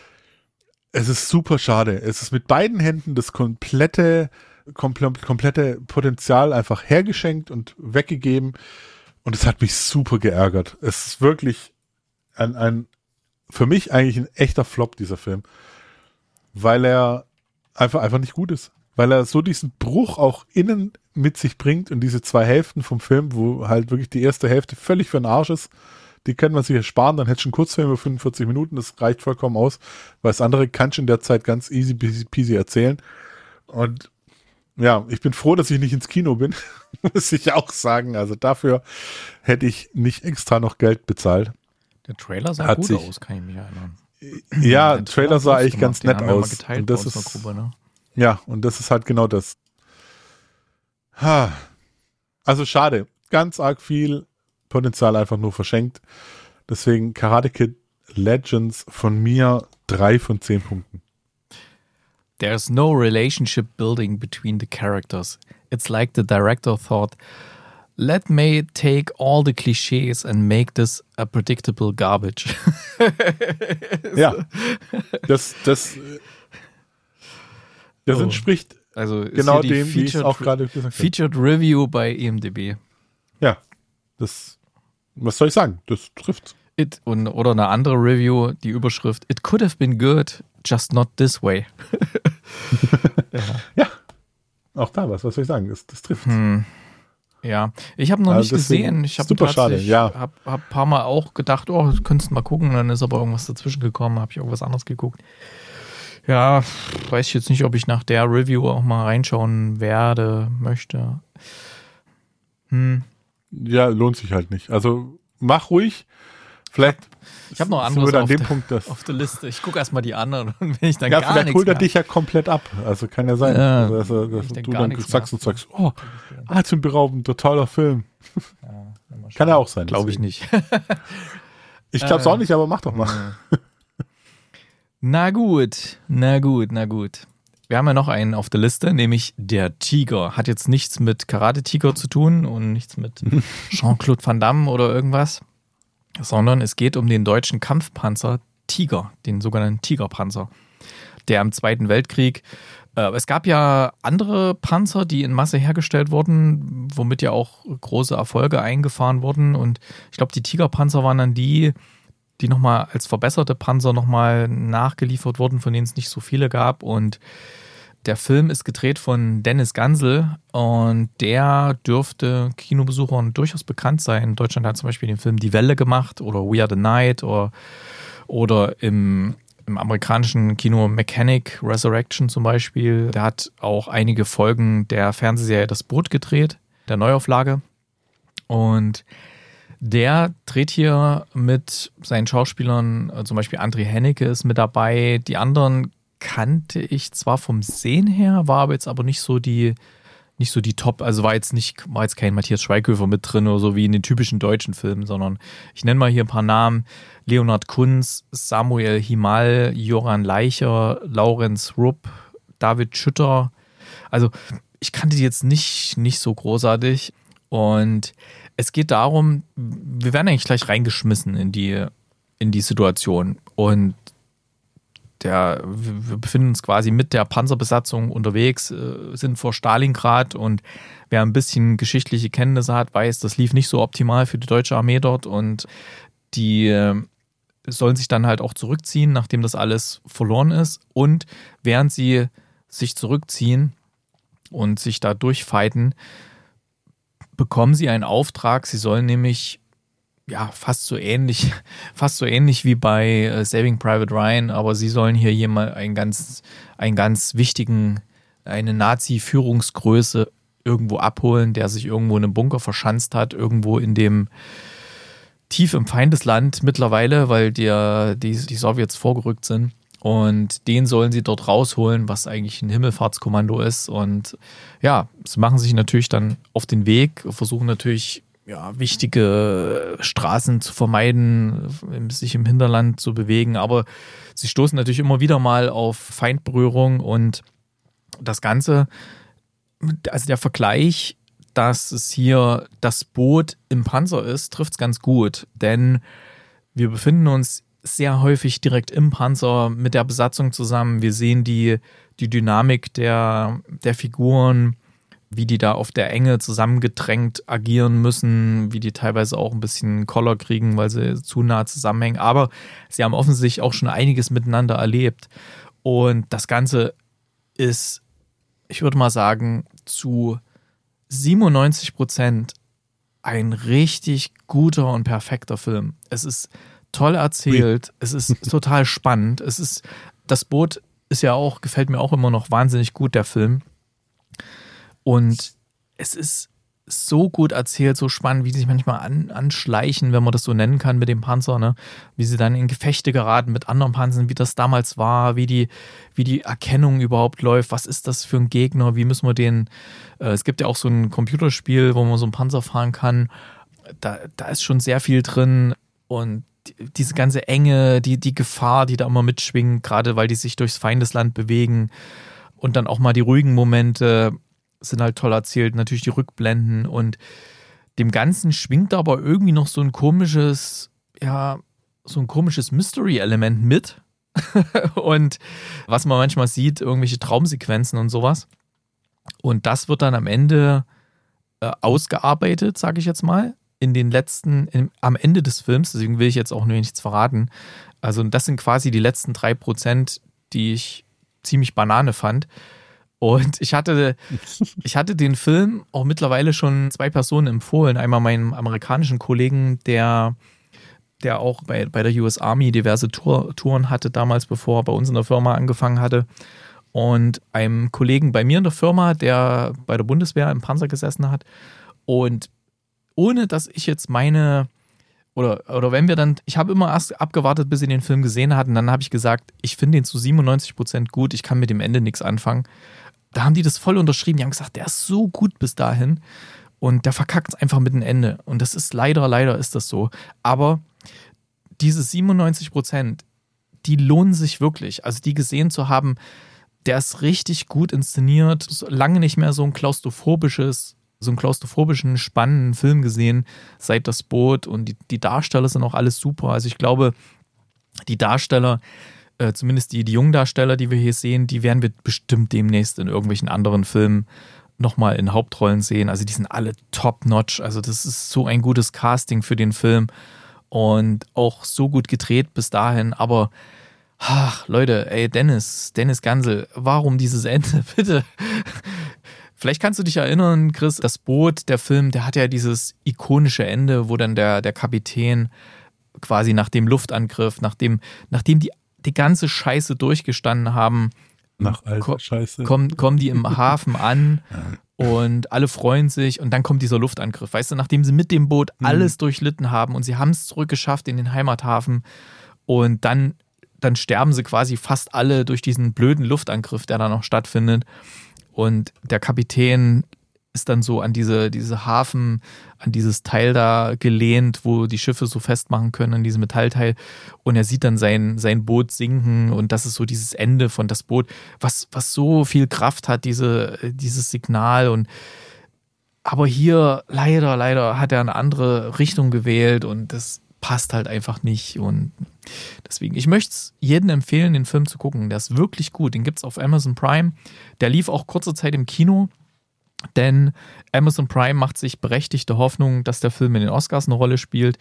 Es ist super schade. Es ist mit beiden Händen das komplette, komple- komplette Potenzial einfach hergeschenkt und weggegeben. Und es hat mich super geärgert. Es ist wirklich ein, ein, für mich eigentlich ein echter Flop, dieser Film. Weil er einfach, einfach nicht gut ist. Weil er so diesen Bruch auch innen mit sich bringt und diese zwei Hälften vom Film, wo halt wirklich die erste Hälfte völlig für den Arsch ist. Die können man sich ersparen, dann hättest du einen Kurzfilm über fünfundvierzig Minuten, das reicht vollkommen aus, weil das andere kannst du in der Zeit ganz easy peasy erzählen. Und ja, ich bin froh, dass ich nicht ins Kino bin, muss ich auch sagen. Also dafür hätte ich nicht extra noch Geld bezahlt. Der Trailer sah Hat gut sich, aus, kann ich mich erinnern. Ja, der Trailer sah eigentlich ganz nett Den haben wir aus. mal geteilt Und das bei ist, unserer Gruppe, ne? ja, und das ist halt genau das. Ha. Also schade. Ganz arg viel Potenzial einfach nur verschenkt. Deswegen Karate Kid Legends von mir drei von zehn Punkten. There's no relationship building between the characters. It's like the director thought, let me take all the clichés and make this a predictable garbage. Ja, das, das, das Oh. entspricht Also ist genau hier die dem, wie ich es Featured, auch gerade gesagt habe. Featured Review bei I M D B. Ja, das, was soll ich sagen? Das trifft. It und, oder eine andere Review, die Überschrift, It could have been good, just not this way. Ja. auch da was, was soll ich sagen, das, das trifft. Hm. Ja, ich habe noch Also nicht deswegen gesehen. Ich habe super schade, ja. habe hab ein paar Mal auch gedacht, oh, du könntest mal gucken. Dann ist aber irgendwas dazwischen gekommen, habe ich irgendwas anderes geguckt. Ja, weiß ich jetzt nicht, ob ich nach der Review auch mal reinschauen werde, möchte. Hm. Ja, lohnt sich halt nicht. Also mach ruhig. Vielleicht Ich habe noch sind wir anderes dann an auf, dem der, Punkt, dass auf der Liste. Ich gucke erstmal die anderen und wenn ich dann ja, gar vielleicht nichts holt er mehr dich ja komplett ab. Also kann ja sein, Ja, dass, er- wenn dass ich dann du gar dann nichts sagst mehr und sagst, oh, atemberaubend, toller Film. Ja, Kann ja auch sein. Glaube ich deswegen. nicht. Ich glaube es Äh, auch nicht, aber mach doch mal. Na gut, na gut, na gut. Wir haben ja noch einen auf der Liste, nämlich der Tiger. Hat jetzt nichts mit Karate-Tiger zu tun und nichts mit Jean-Claude Van Damme oder irgendwas, sondern es geht um den deutschen Kampfpanzer Tiger, den sogenannten Tigerpanzer, der im Zweiten Weltkrieg, äh, es gab ja andere Panzer, die in Masse hergestellt wurden, womit ja auch große Erfolge eingefahren wurden und ich glaube, die Tigerpanzer waren dann die, die nochmal als verbesserte Panzer nochmal nachgeliefert wurden, von denen es nicht so viele gab. Und der Film ist gedreht von Dennis Gansel und der dürfte Kinobesuchern durchaus bekannt sein. In Deutschland hat zum Beispiel den Film Die Welle gemacht oder We Are the Night oder, oder im, im amerikanischen Kino Mechanic Resurrection zum Beispiel. Der hat auch einige Folgen der Fernsehserie Das Boot gedreht, der Neuauflage. Und der dreht hier mit seinen Schauspielern, zum Beispiel André Hennecke ist mit dabei. Die anderen kannte ich zwar vom Sehen her, war aber jetzt aber nicht so die, nicht so die Top, also war jetzt nicht, war jetzt kein Matthias Schweighöfer mit drin oder so wie in den typischen deutschen Filmen, sondern ich nenne mal hier ein paar Namen. Leonhard Kunz, Samuel Himal, Joran Leicher, Laurenz Rupp, David Schütter. Also ich kannte die jetzt nicht, nicht so großartig. Und es geht darum, wir werden eigentlich gleich reingeschmissen in die, in die Situation. Und der, wir befinden uns quasi mit der Panzerbesatzung unterwegs, sind vor Stalingrad und wer ein bisschen geschichtliche Kenntnisse hat, weiß, das lief nicht so optimal für die deutsche Armee dort und die sollen sich dann halt auch zurückziehen, nachdem das alles verloren ist. Und während sie sich zurückziehen und sich da durchfighten, bekommen sie einen Auftrag. Sie sollen nämlich ja fast so ähnlich, fast so ähnlich wie bei äh, Saving Private Ryan, aber sie sollen hier jemand einen ganz, einen ganz wichtigen, eine Nazi-Führungsgröße irgendwo abholen, der sich irgendwo in einem Bunker verschanzt hat, irgendwo in dem tief im Feindesland mittlerweile, weil der, die, die Sowjets vorgerückt sind. Und den sollen sie dort rausholen, was eigentlich ein Himmelfahrtskommando ist. Und ja, sie machen sich natürlich dann auf den Weg, versuchen natürlich ja, wichtige Straßen zu vermeiden, sich im Hinterland zu bewegen. Aber sie stoßen natürlich immer wieder mal auf Feindberührung. Und das Ganze, also der Vergleich, dass es hier das Boot im Panzer ist, trifft es ganz gut. Denn wir befinden uns sehr häufig direkt im Panzer mit der Besatzung zusammen. Wir sehen die, die Dynamik der, der Figuren, wie die da auf der Enge zusammengedrängt agieren müssen, wie die teilweise auch ein bisschen Koller kriegen, weil sie zu nah zusammenhängen. Aber sie haben offensichtlich auch schon einiges miteinander erlebt. Und das Ganze ist, ich würde mal sagen, zu siebenundneunzig Prozent ein richtig guter und perfekter Film. Es ist toll erzählt, es ist total spannend. Es ist, das Boot ist ja auch, gefällt mir auch immer noch wahnsinnig gut, der Film. Und es ist so gut erzählt, so spannend, wie sie sich manchmal an, anschleichen, wenn man das so nennen kann mit dem Panzer, ne? Wie sie dann in Gefechte geraten mit anderen Panzern, wie das damals war, wie die, wie die Erkennung überhaupt läuft, was ist das für ein Gegner, wie müssen wir den, äh, es gibt ja auch so ein Computerspiel, wo man so einen Panzer fahren kann, da, da ist schon sehr viel drin und diese ganze Enge, die, die Gefahr, die da immer mitschwingt, gerade weil die sich durchs Feindesland bewegen und dann auch mal die ruhigen Momente sind halt toll erzählt, natürlich die Rückblenden und dem Ganzen schwingt aber irgendwie noch so ein komisches, ja, so ein komisches Mystery-Element mit und was man manchmal sieht, irgendwelche Traumsequenzen und sowas und das wird dann am Ende äh, ausgearbeitet, sage ich jetzt mal, in den letzten, in, am Ende des Films, deswegen will ich jetzt auch nur nichts verraten. Also das sind quasi die letzten drei Prozent, die ich ziemlich Banane fand. Und ich hatte, ich hatte den Film auch mittlerweile schon zwei Personen empfohlen. Einmal meinem amerikanischen Kollegen, der, der auch bei, bei der U S Army diverse Tour, Touren hatte, damals, bevor er bei uns in der Firma angefangen hatte. Und einem Kollegen bei mir in der Firma, der bei der Bundeswehr im Panzer gesessen hat. Und ohne, dass ich jetzt meine, oder, oder wenn wir dann, ich habe immer erst abgewartet, bis sie den Film gesehen hatten, dann habe ich gesagt, ich finde den zu siebenundneunzig Prozent gut, ich kann mit dem Ende nichts anfangen. Da haben die das voll unterschrieben, die haben gesagt, der ist so gut bis dahin und der verkackt es einfach mit dem Ende. Und das ist leider, leider ist das so. Aber diese siebenundneunzig Prozent, die lohnen sich wirklich. Also die gesehen zu haben, der ist richtig gut inszeniert, lange nicht mehr so ein klaustrophobisches, so einen klaustrophobischen, spannenden Film gesehen, seit das Boot, und die, die Darsteller sind auch alles super. Also ich glaube, die Darsteller, äh, zumindest die, die jungen Darsteller, die wir hier sehen, die werden wir bestimmt demnächst in irgendwelchen anderen Filmen nochmal in Hauptrollen sehen. Also die sind alle top-notch. Also das ist so ein gutes Casting für den Film und auch so gut gedreht bis dahin. Aber ach, Leute, ey, Dennis, Dennis Gansel, warum dieses Ende, bitte? Vielleicht kannst du dich erinnern, Chris, das Boot, der Film, der hat ja dieses ikonische Ende, wo dann der, der Kapitän quasi nach dem Luftangriff, nachdem, nachdem die, die ganze Scheiße durchgestanden haben, nach alter ko- Scheiße. Kommen, kommen die im Hafen an und alle freuen sich und dann kommt dieser Luftangriff. Weißt du, nachdem sie mit dem Boot alles mhm. durchlitten haben und sie haben es zurückgeschafft in den Heimathafen und dann, dann sterben sie quasi fast alle durch diesen blöden Luftangriff, der da noch stattfindet. Und der Kapitän ist dann so an diese, diese Hafen, an dieses Teil da gelehnt, wo die Schiffe so festmachen können, an diesem Metallteil. Und er sieht dann sein, sein Boot sinken und das ist so dieses Ende von das Boot, was, was so viel Kraft hat, diese, dieses Signal. Und aber hier leider, leider hat er eine andere Richtung gewählt und das passt halt einfach nicht. Und deswegen, ich möchte es jedem empfehlen, den Film zu gucken. Der ist wirklich gut. Den gibt es auf Amazon Prime. Der lief auch kurze Zeit im Kino. Denn Amazon Prime macht sich berechtigte Hoffnung, dass der Film in den Oscars eine Rolle spielt.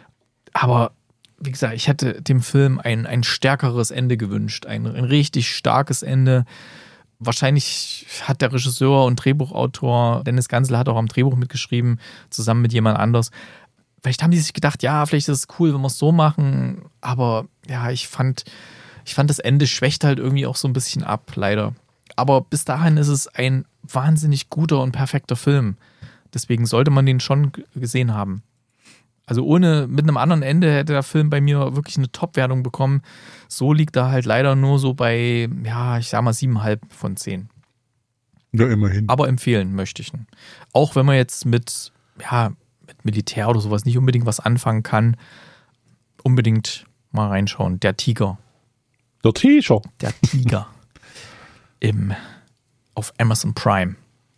Aber wie gesagt, ich hätte dem Film ein, ein stärkeres Ende gewünscht. Ein, ein richtig starkes Ende. Wahrscheinlich hat der Regisseur und Drehbuchautor Dennis Gansel hat auch am Drehbuch mitgeschrieben, zusammen mit jemand anders. Vielleicht haben die sich gedacht, ja, vielleicht ist es cool, wenn wir es so machen. Aber ja, ich fand, ich fand das Ende schwächt halt irgendwie auch so ein bisschen ab, leider. Aber bis dahin ist es ein wahnsinnig guter und perfekter Film. Deswegen sollte man den schon gesehen haben. Also ohne, mit einem anderen Ende hätte der Film bei mir wirklich eine Top-Wertung bekommen. So liegt er halt leider nur so bei, ja, ich sag mal siebeneinhalb von zehn. Ja, immerhin. Aber empfehlen möchte ich ihn. Auch wenn man jetzt mit, ja, mit Militär oder sowas nicht unbedingt was anfangen kann, unbedingt mal reinschauen. Der Tiger. Der Tiger. Der Tiger. Im, auf Amazon Prime.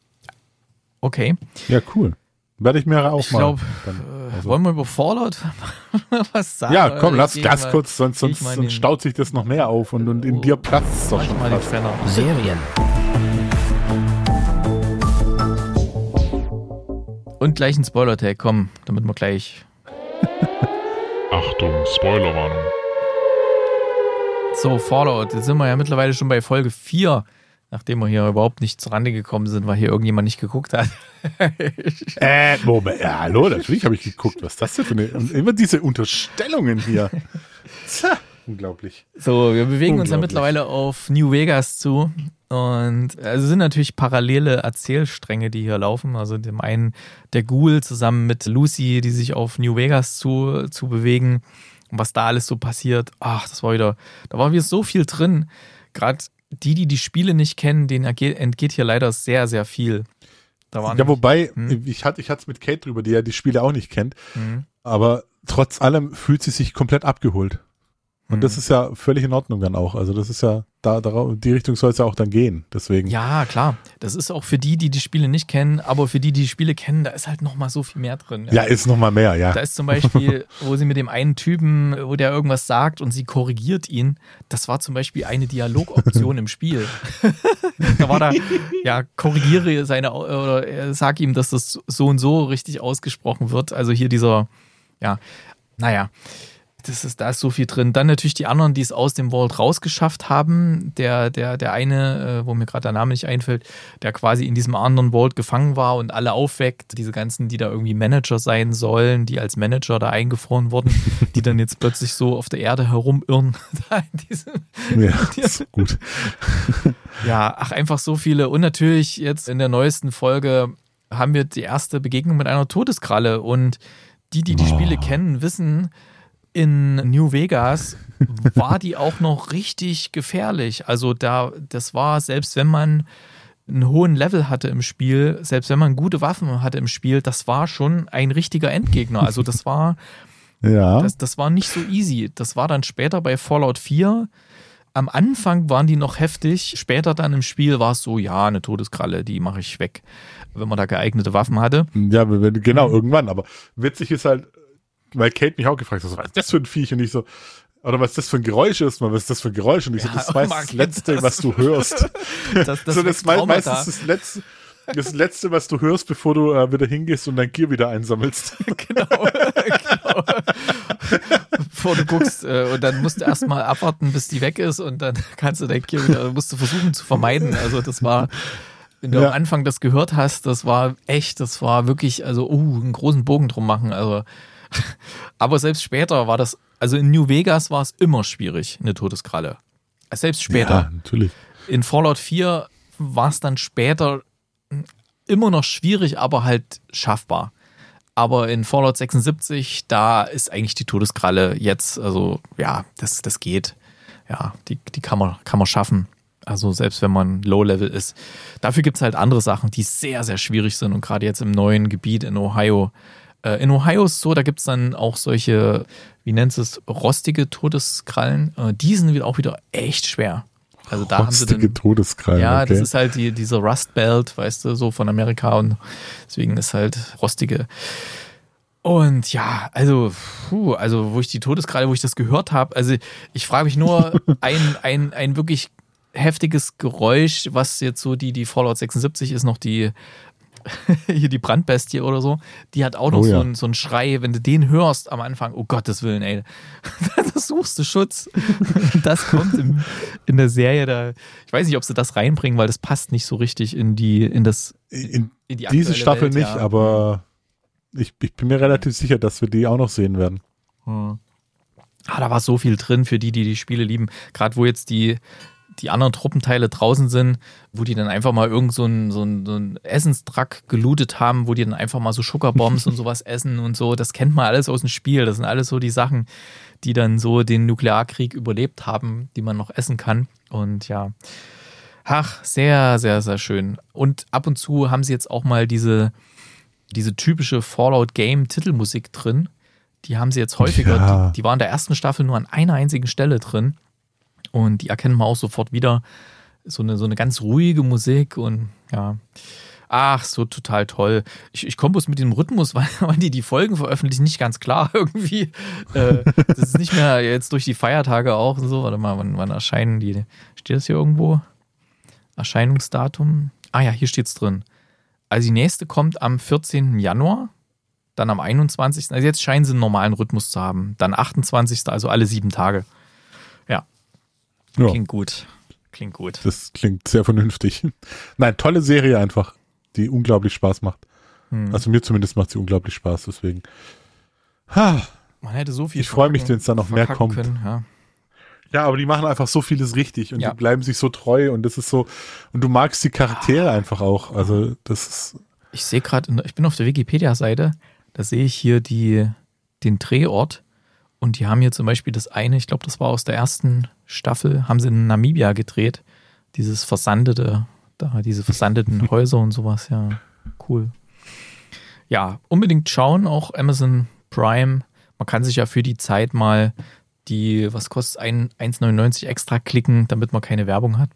Okay. Ja, cool. Werde ich mir auch ich mal. Glaub, dann, also. Wollen wir über Fallout was sagen? Ja, komm, lass Geh ganz mal, kurz, sonst, sonst, sonst sonst staut sich das noch mehr auf und, und in dir platzt es doch schon mal die fast. Fenner. Serien. Und gleich ein Spoiler-Tag, komm, damit wir gleich... Achtung, Spoilerwarnung. So, Fallout, jetzt sind wir ja mittlerweile schon bei Folge vier, nachdem wir hier überhaupt nicht zurande gekommen sind, weil hier irgendjemand nicht geguckt hat. äh, Moment, ja, hallo, natürlich habe ich geguckt. Was ist das denn für eine... Und immer diese Unterstellungen hier. Tja, unglaublich. So, wir bewegen uns ja mittlerweile auf New Vegas zu. Und also sind natürlich parallele Erzählstränge, die hier laufen. Also dem einen der Ghoul zusammen mit Lucy, die sich auf New Vegas zu, zu bewegen. Und was da alles so passiert, ach, das war wieder, da war wieder so viel drin. Gerade die, die die Spiele nicht kennen, denen entgeht hier leider sehr, sehr viel. Da waren ja, wobei, hm? ich hatte ich hatte es mit Kate drüber, die ja die Spiele auch nicht kennt. Hm. Aber trotz allem fühlt sie sich komplett abgeholt. Und das ist ja völlig in Ordnung dann auch. Also das ist ja, da, da die Richtung soll es ja auch dann gehen. Deswegen. Ja, klar. Das ist auch für die, die die Spiele nicht kennen, aber für die, die die Spiele kennen, da ist halt nochmal so viel mehr drin. Ja, ja ist nochmal mehr, ja. Da ist zum Beispiel, wo sie mit dem einen Typen, wo der irgendwas sagt und sie korrigiert ihn, das war zum Beispiel eine Dialogoption im Spiel. Da war da, ja, korrigiere seine, oder sag ihm, dass das so und so richtig ausgesprochen wird. Also hier dieser, ja, naja. Das ist, da ist so viel drin. Dann natürlich die anderen, die es aus dem Vault rausgeschafft haben. Der, der, der eine, äh, wo mir gerade der Name nicht einfällt, der quasi in diesem anderen Vault gefangen war und alle aufweckt. Diese ganzen, die da irgendwie Manager sein sollen, die als Manager da eingefroren wurden, die dann jetzt plötzlich so auf der Erde herumirren. Da in diesem, ja, ist gut. Ja, ach, einfach so viele. Und natürlich jetzt in der neuesten Folge haben wir die erste Begegnung mit einer Todeskralle. Und die, die die Oh. Spiele kennen, wissen, in New Vegas war die auch noch richtig gefährlich. Also da, das war, selbst wenn man einen hohen Level hatte im Spiel, selbst wenn man gute Waffen hatte im Spiel, das war schon ein richtiger Endgegner. Also das war, Ja. das, das war nicht so easy. Das war dann später bei Fallout vier. Am Anfang waren die noch heftig. Später dann im Spiel war es so, ja, eine Todeskralle, die mache ich weg, wenn man da geeignete Waffen hatte. Ja, wenn- genau, irgendwann. Aber witzig ist halt, weil Kate mich auch gefragt hat, was ist das für ein Viech? Und ich so, oder was das für ein Geräusch ist, was ist das für ein Geräusch? Und ich so, Ja, das ist oh, meistens man das kennt Letzte, das. was du hörst. Das, das so, das weckt ist mei- Traumata. meistens das Letzte, das Letzte, was du hörst, bevor du äh, wieder hingehst und dein Gear wieder einsammelst. Genau, genau. Bevor du guckst, äh, und dann musst du erstmal abwarten, bis die weg ist und dann kannst du dein Gear wieder, musst du versuchen zu vermeiden. Also das war, wenn du Ja. am Anfang das gehört hast, das war echt, das war wirklich, also uh, einen großen Bogen drum machen. Also, aber selbst später war das, also in New Vegas war es immer schwierig, eine Todeskralle. Selbst später. Ja, natürlich. In Fallout vier war es dann später immer noch schwierig, aber halt schaffbar. Aber in Fallout sechsundsiebzig, da ist eigentlich die Todeskralle jetzt, also ja, das, das geht. Ja, die, die kann man, kann man schaffen. Also selbst wenn man Low-Level ist. Dafür gibt es halt andere Sachen, die sehr, sehr schwierig sind. Und gerade jetzt im neuen Gebiet in Ohio. Äh, in Ohio ist es so, da gibt es dann auch solche, wie nennt es, rostige Todeskrallen. Äh, die sind wieder auch wieder echt schwer. Also da haben sie Rostige dann, Todeskrallen, ja, okay. das ist halt die, diese Rust Belt, weißt du, so von Amerika und deswegen ist halt rostige. Und ja, also, puh, also wo ich die Todeskralle, wo ich das gehört habe, also ich frage mich nur, ein, ein, ein wirklich heftiges Geräusch, was jetzt so die, die Fallout sechsundsiebzig ist, noch die hier die Brandbestie oder so, die hat auch noch Oh so, ja. einen, so einen Schrei, wenn du den hörst am Anfang, oh Gottes Willen, ey, da suchst du Schutz. Das kommt im, in der Serie da, ich weiß nicht, ob sie das reinbringen, weil das passt nicht so richtig in die, in das, In in die diese aktuelle Staffel Welt, nicht, ja. aber ich, ich bin mir relativ sicher, dass wir die auch noch sehen werden. Hm. Ah, da war so viel drin für die, die die Spiele lieben. Gerade wo jetzt die, die anderen Truppenteile draußen sind, wo die dann einfach mal irgend so einen so ein, so ein Essenstruck gelootet haben, wo die dann einfach mal so Sugarbombs und sowas essen und so. Das kennt man alles aus dem Spiel. Das sind alles so die Sachen, die dann so den Nuklearkrieg überlebt haben, die man noch essen kann. Und ja, ach, sehr, sehr, sehr schön. Und ab und zu haben sie jetzt auch mal diese, diese typische Fallout-Game-Titelmusik drin. Die haben sie jetzt häufiger, Ja. die, die waren in der ersten Staffel nur an einer einzigen Stelle drin. Und die erkennen wir auch sofort wieder. So eine, so eine ganz ruhige Musik und ja. Ach, so total toll. Ich, ich komme bloß mit dem Rhythmus, weil, weil die die Folgen veröffentlichen, nicht ganz klar irgendwie. Äh, das ist nicht mehr jetzt durch die Feiertage auch und so. Warte mal, wann, wann erscheinen die? Steht das hier irgendwo? Erscheinungsdatum? Ah ja, hier steht's drin. Also die nächste kommt am vierzehnten Januar, dann am einundzwanzigsten Also jetzt scheinen sie einen normalen Rhythmus zu haben. Dann achtundzwanzigsten also alle sieben Tage. Ja, Ja, klingt gut. Klingt gut. das klingt sehr vernünftig. Nein, tolle Serie einfach, die unglaublich Spaß macht. Hm. Also mir zumindest macht sie unglaublich Spaß, deswegen. Ha. Man hätte so viel Ich freue mich, verkacken- wenn es da noch mehr verkacken kommt. Können, ja. Ja, aber die machen einfach so vieles richtig und Ja. die bleiben sich so treu und das ist so, und du magst die Charaktere einfach auch. Also das ist, Ich sehe gerade, ich bin auf der Wikipedia-Seite, da sehe ich hier die, den Drehort und die haben hier zum Beispiel das eine, ich glaube, das war aus der ersten Staffel, haben sie in Namibia gedreht. Dieses versandete, da, diese versandeten Häuser und sowas, ja, cool. Ja, unbedingt schauen, auch Amazon Prime. Man kann sich ja für die Zeit mal die, was kostet ein, eins neunundneunzig extra klicken, damit man keine Werbung hat.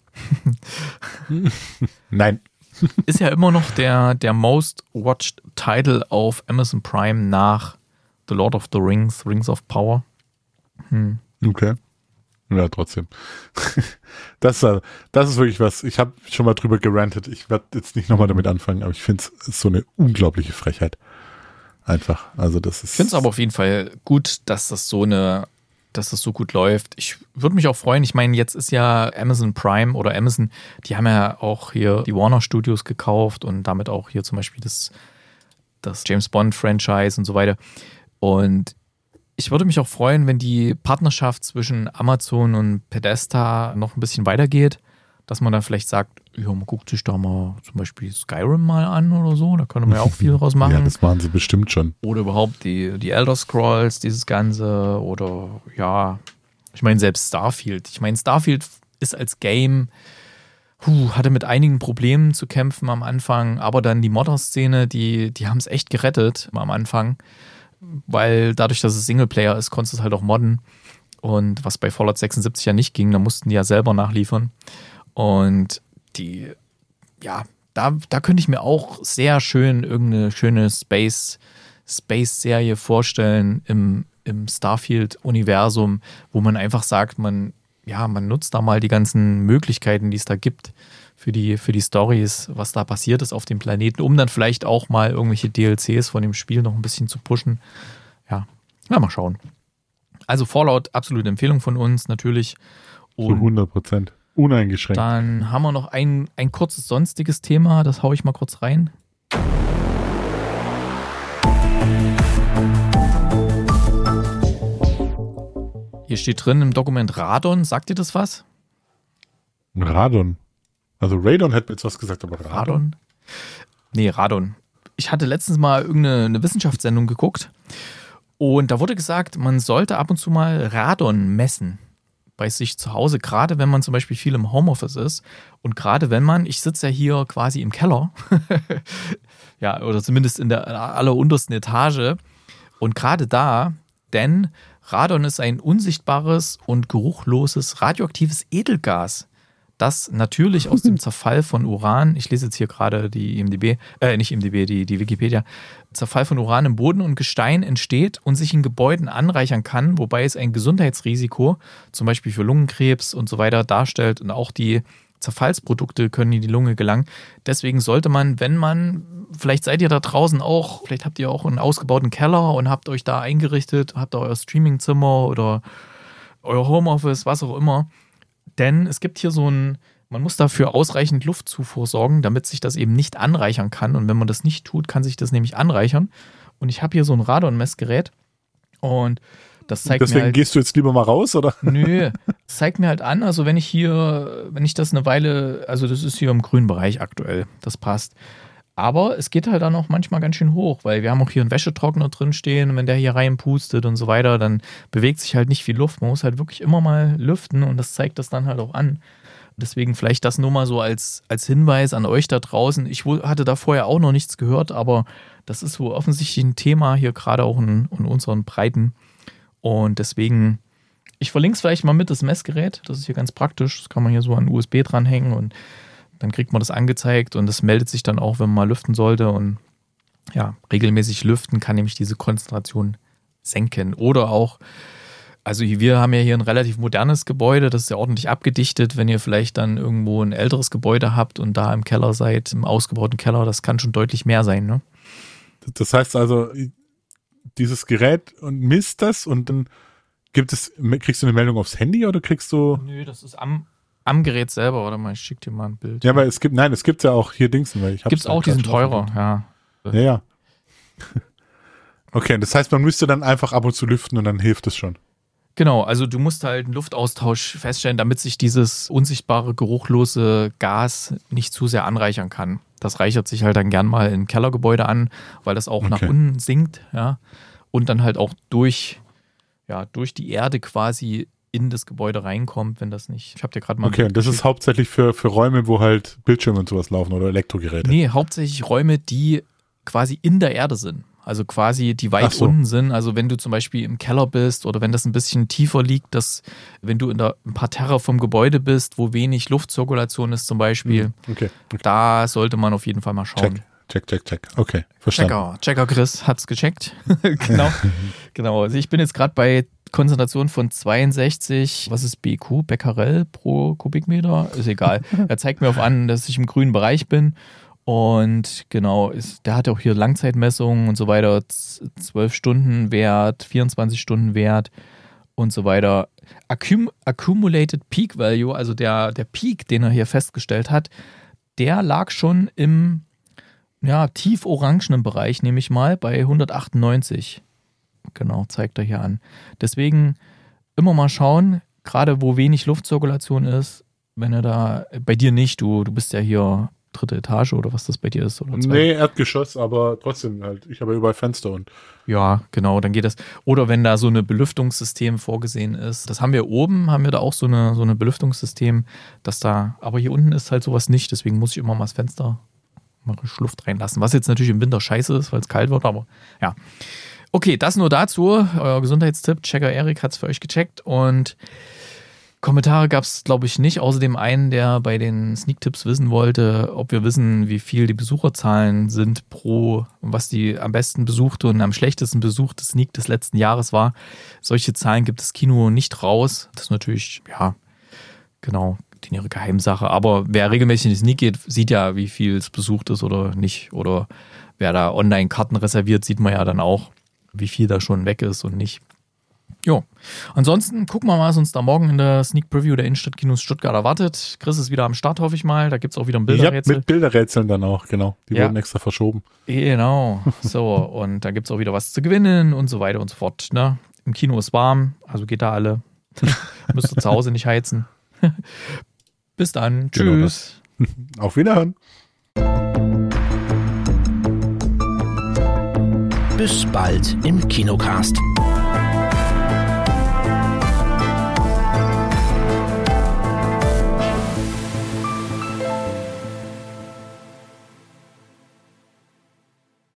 nein. Ist ja immer noch der, der most watched Title auf Amazon Prime nach The Lord of the Rings, Rings of Power. Hm. Okay. Ja, trotzdem. Das, äh, das ist wirklich was, ich habe schon mal drüber gerantet. Ich werde jetzt nicht nochmal damit anfangen, aber ich finde es so eine unglaubliche Frechheit. Einfach. Also das ist. Ich finde es aber auf jeden Fall gut, dass das so eine dass das so gut läuft. Ich würde mich auch freuen, ich meine, jetzt ist ja Amazon Prime oder Amazon, die haben ja auch hier die Warner Studios gekauft und damit auch hier zum Beispiel das, das James Bond Franchise und so weiter. Und ich würde mich auch freuen, wenn die Partnerschaft zwischen Amazon und Bethesda noch ein bisschen weitergeht, dass man dann vielleicht sagt, ja, man guckt sich da mal zum Beispiel Skyrim mal an oder so, da könnte man ja auch viel draus machen. Ja, das machen sie bestimmt schon. Oder überhaupt die, die Elder Scrolls, dieses Ganze, oder ja, ich meine selbst Starfield. Ich meine, Starfield ist als Game, huh, hatte mit einigen Problemen zu kämpfen am Anfang, aber dann die Modder-Szene, die, die haben es echt gerettet am Anfang, weil dadurch, dass es Singleplayer ist, konntest du es halt auch modden. Und was bei Fallout sechsundsiebzig ja nicht ging, da mussten die ja selber nachliefern. Und die, ja, da, da könnte ich mir auch sehr schön irgendeine schöne Space, Space-Serie vorstellen im, im Starfield-Universum, wo man einfach sagt, man, ja, man nutzt da mal die ganzen Möglichkeiten, die es da gibt für die, für die Storys, was da passiert ist auf dem Planeten, um dann vielleicht auch mal irgendwelche D L Cs von dem Spiel noch ein bisschen zu pushen. Ja, ja, mal schauen. Also Fallout, absolute Empfehlung von uns, natürlich. Und zu hundert Prozent. Uneingeschränkt. Dann haben wir noch ein, ein kurzes sonstiges Thema, das haue ich mal kurz rein. Hier steht drin im Dokument Radon. Sagt ihr das was? Radon? Also Radon hätte mir jetzt was gesagt, aber Radon? Radon? Nee, Radon. Ich hatte letztens mal irgendeine eine Wissenschaftssendung geguckt und da wurde gesagt, man sollte ab und zu mal Radon messen bei sich zu Hause, gerade wenn man zum Beispiel viel im Homeoffice ist und gerade wenn man, ich sitze ja hier quasi im Keller, ja, oder zumindest in der alleruntersten Etage und gerade da, denn Radon ist ein unsichtbares und geruchloses radioaktives Edelgas, das natürlich aus dem Zerfall von Uran, ich lese jetzt hier gerade die I M D B, äh, nicht I M D B, die, die Wikipedia, Zerfall von Uran im Boden und Gestein entsteht und sich in Gebäuden anreichern kann, wobei es ein Gesundheitsrisiko, zum Beispiel für Lungenkrebs und so weiter, darstellt und auch die Zerfallsprodukte können in die Lunge gelangen. Deswegen sollte man, wenn man, vielleicht seid ihr da draußen auch, vielleicht habt ihr auch einen ausgebauten Keller und habt euch da eingerichtet, habt da euer Streamingzimmer oder euer Homeoffice, was auch immer. Denn es gibt hier so ein, man muss dafür ausreichend Luftzufuhr sorgen, damit sich das eben nicht anreichern kann. Und wenn man das nicht tut, kann sich das nämlich anreichern. Und ich habe hier so ein Radon-Messgerät und das zeigt Deswegen mir halt, gehst du jetzt lieber mal raus, oder? Nö, das zeigt mir halt an, also wenn ich hier, wenn ich das eine Weile, also das ist hier im grünen Bereich aktuell, das passt. Aber es geht halt dann auch manchmal ganz schön hoch, weil wir haben auch hier einen Wäschetrockner drin stehen und wenn der hier reinpustet und so weiter, dann bewegt sich halt nicht viel Luft. Man muss halt wirklich immer mal lüften und das zeigt das dann halt auch an. Deswegen vielleicht das nur mal so als, als Hinweis an euch da draußen. Ich hatte da vorher auch noch nichts gehört, aber das ist wohl offensichtlich ein Thema hier gerade auch in, in unseren Breiten. Und deswegen, ich verlinke es vielleicht mal mit, das Messgerät. Das ist hier ganz praktisch. Das kann man hier so an U S B dranhängen und dann kriegt man das angezeigt und das meldet sich dann auch, wenn man mal lüften sollte. Und ja, regelmäßig lüften kann nämlich diese Konzentration senken. Oder auch, also wir haben ja hier ein relativ modernes Gebäude, das ist ja ordentlich abgedichtet. Wenn ihr vielleicht dann irgendwo ein älteres Gebäude habt und da im Keller seid, im ausgebauten Keller, das kann schon deutlich mehr sein, ne? Das heißt also, dieses Gerät und misst das und dann gibt es, kriegst du eine Meldung aufs Handy oder kriegst du... Nö, das ist am... Am Gerät selber, warte mal, ich schick dir mal ein Bild. Ja, aber es gibt, nein, es gibt ja auch hier Dingsen, weil ich hab's. Gibt's auch, die sind teurer, ja. Ja, ja. Okay, das heißt, man müsste dann einfach ab und zu lüften und dann hilft es schon. Genau, also du musst halt einen Luftaustausch feststellen, damit sich dieses unsichtbare, geruchlose Gas nicht zu sehr anreichern kann. Das reichert sich halt dann gern mal in Kellergebäude an, weil das auch Okay. nach unten sinkt, ja. Und dann halt auch durch, ja, durch die Erde quasi in das Gebäude reinkommt, wenn das nicht... Ich habe dir gerade mal... Okay, und das ist hauptsächlich für, für Räume, wo halt Bildschirme und sowas laufen oder Elektrogeräte. Nee, hauptsächlich Räume, die quasi in der Erde sind. Also quasi die weit Ach so. unten sind. Also wenn du zum Beispiel im Keller bist oder wenn das ein bisschen tiefer liegt, dass wenn du in der, ein paar Terra vom Gebäude bist, wo wenig Luftzirkulation ist zum Beispiel, Okay, okay. da sollte man auf jeden Fall mal schauen. Check, check, check, check. Okay, verstanden. Checker, Checker Chris hat's gecheckt. Genau. Genau. Also ich bin jetzt gerade bei Konzentration von zweiundsechzig, was ist B Q, Becquerel pro Kubikmeter? Ist egal. Er zeigt mir auf an, dass ich im grünen Bereich bin. Und genau, ist, der hat auch hier Langzeitmessungen und so weiter, zwölf Stunden Wert, vierundzwanzig Stunden Wert. und so weiter. Accum- Accumulated Peak Value, also der, der Peak, den er hier festgestellt hat, der lag schon im ja, tief orangenen Bereich, nehme ich mal, bei hundertachtundneunzig. Genau, zeigt er hier an. Deswegen immer mal schauen, gerade wo wenig Luftzirkulation ist, wenn er da, bei dir nicht, du, du bist ja hier dritte Etage oder was das bei dir ist. Oder nee, Erdgeschoss, aber trotzdem halt. Ich habe ja überall Fenster und. Ja, genau, dann geht das. Oder wenn da so eine Belüftungssystem vorgesehen ist. Das haben wir oben, haben wir da auch so eine, so eine Belüftungssystem, dass da, aber hier unten ist halt sowas nicht, deswegen muss ich immer mal das Fenster mal Luft reinlassen. Was jetzt natürlich im Winter scheiße ist, weil es kalt wird, aber ja. Okay, das nur dazu. Euer Gesundheitstipp. Checker Erik hat es für euch gecheckt und Kommentare gab es, glaube ich, nicht. Außerdem einen, der bei den Sneak-Tipps wissen wollte, ob wir wissen, wie viel die Besucherzahlen sind pro, was die am besten besuchte und am schlechtesten besuchte Sneak des letzten Jahres war. Solche Zahlen gibt das Kino nicht raus. Das ist natürlich, ja, genau, die ihre Geheimsache. Aber wer regelmäßig in die Sneak geht, sieht ja, wie viel es besucht ist oder nicht. Oder wer da Online-Karten reserviert, sieht man ja dann auch, wie viel da schon weg ist und nicht. Jo, ansonsten gucken wir mal, was uns da morgen in der Sneak Preview der Innenstadtkinos Stuttgart erwartet. Chris ist wieder am Start, hoffe ich mal. Da gibt es auch wieder ein Bilderrätsel. Ja, mit Bilderrätseln dann auch, genau. Die ja. wurden extra verschoben. Genau, so. Und da gibt es auch wieder was zu gewinnen und so weiter und so fort. Ne? Im Kino ist warm, also geht da alle. Müsst ihr zu Hause nicht heizen. Bis dann. Genau. Tschüss. Auf Wiederhören. Bis bald im Kinocast.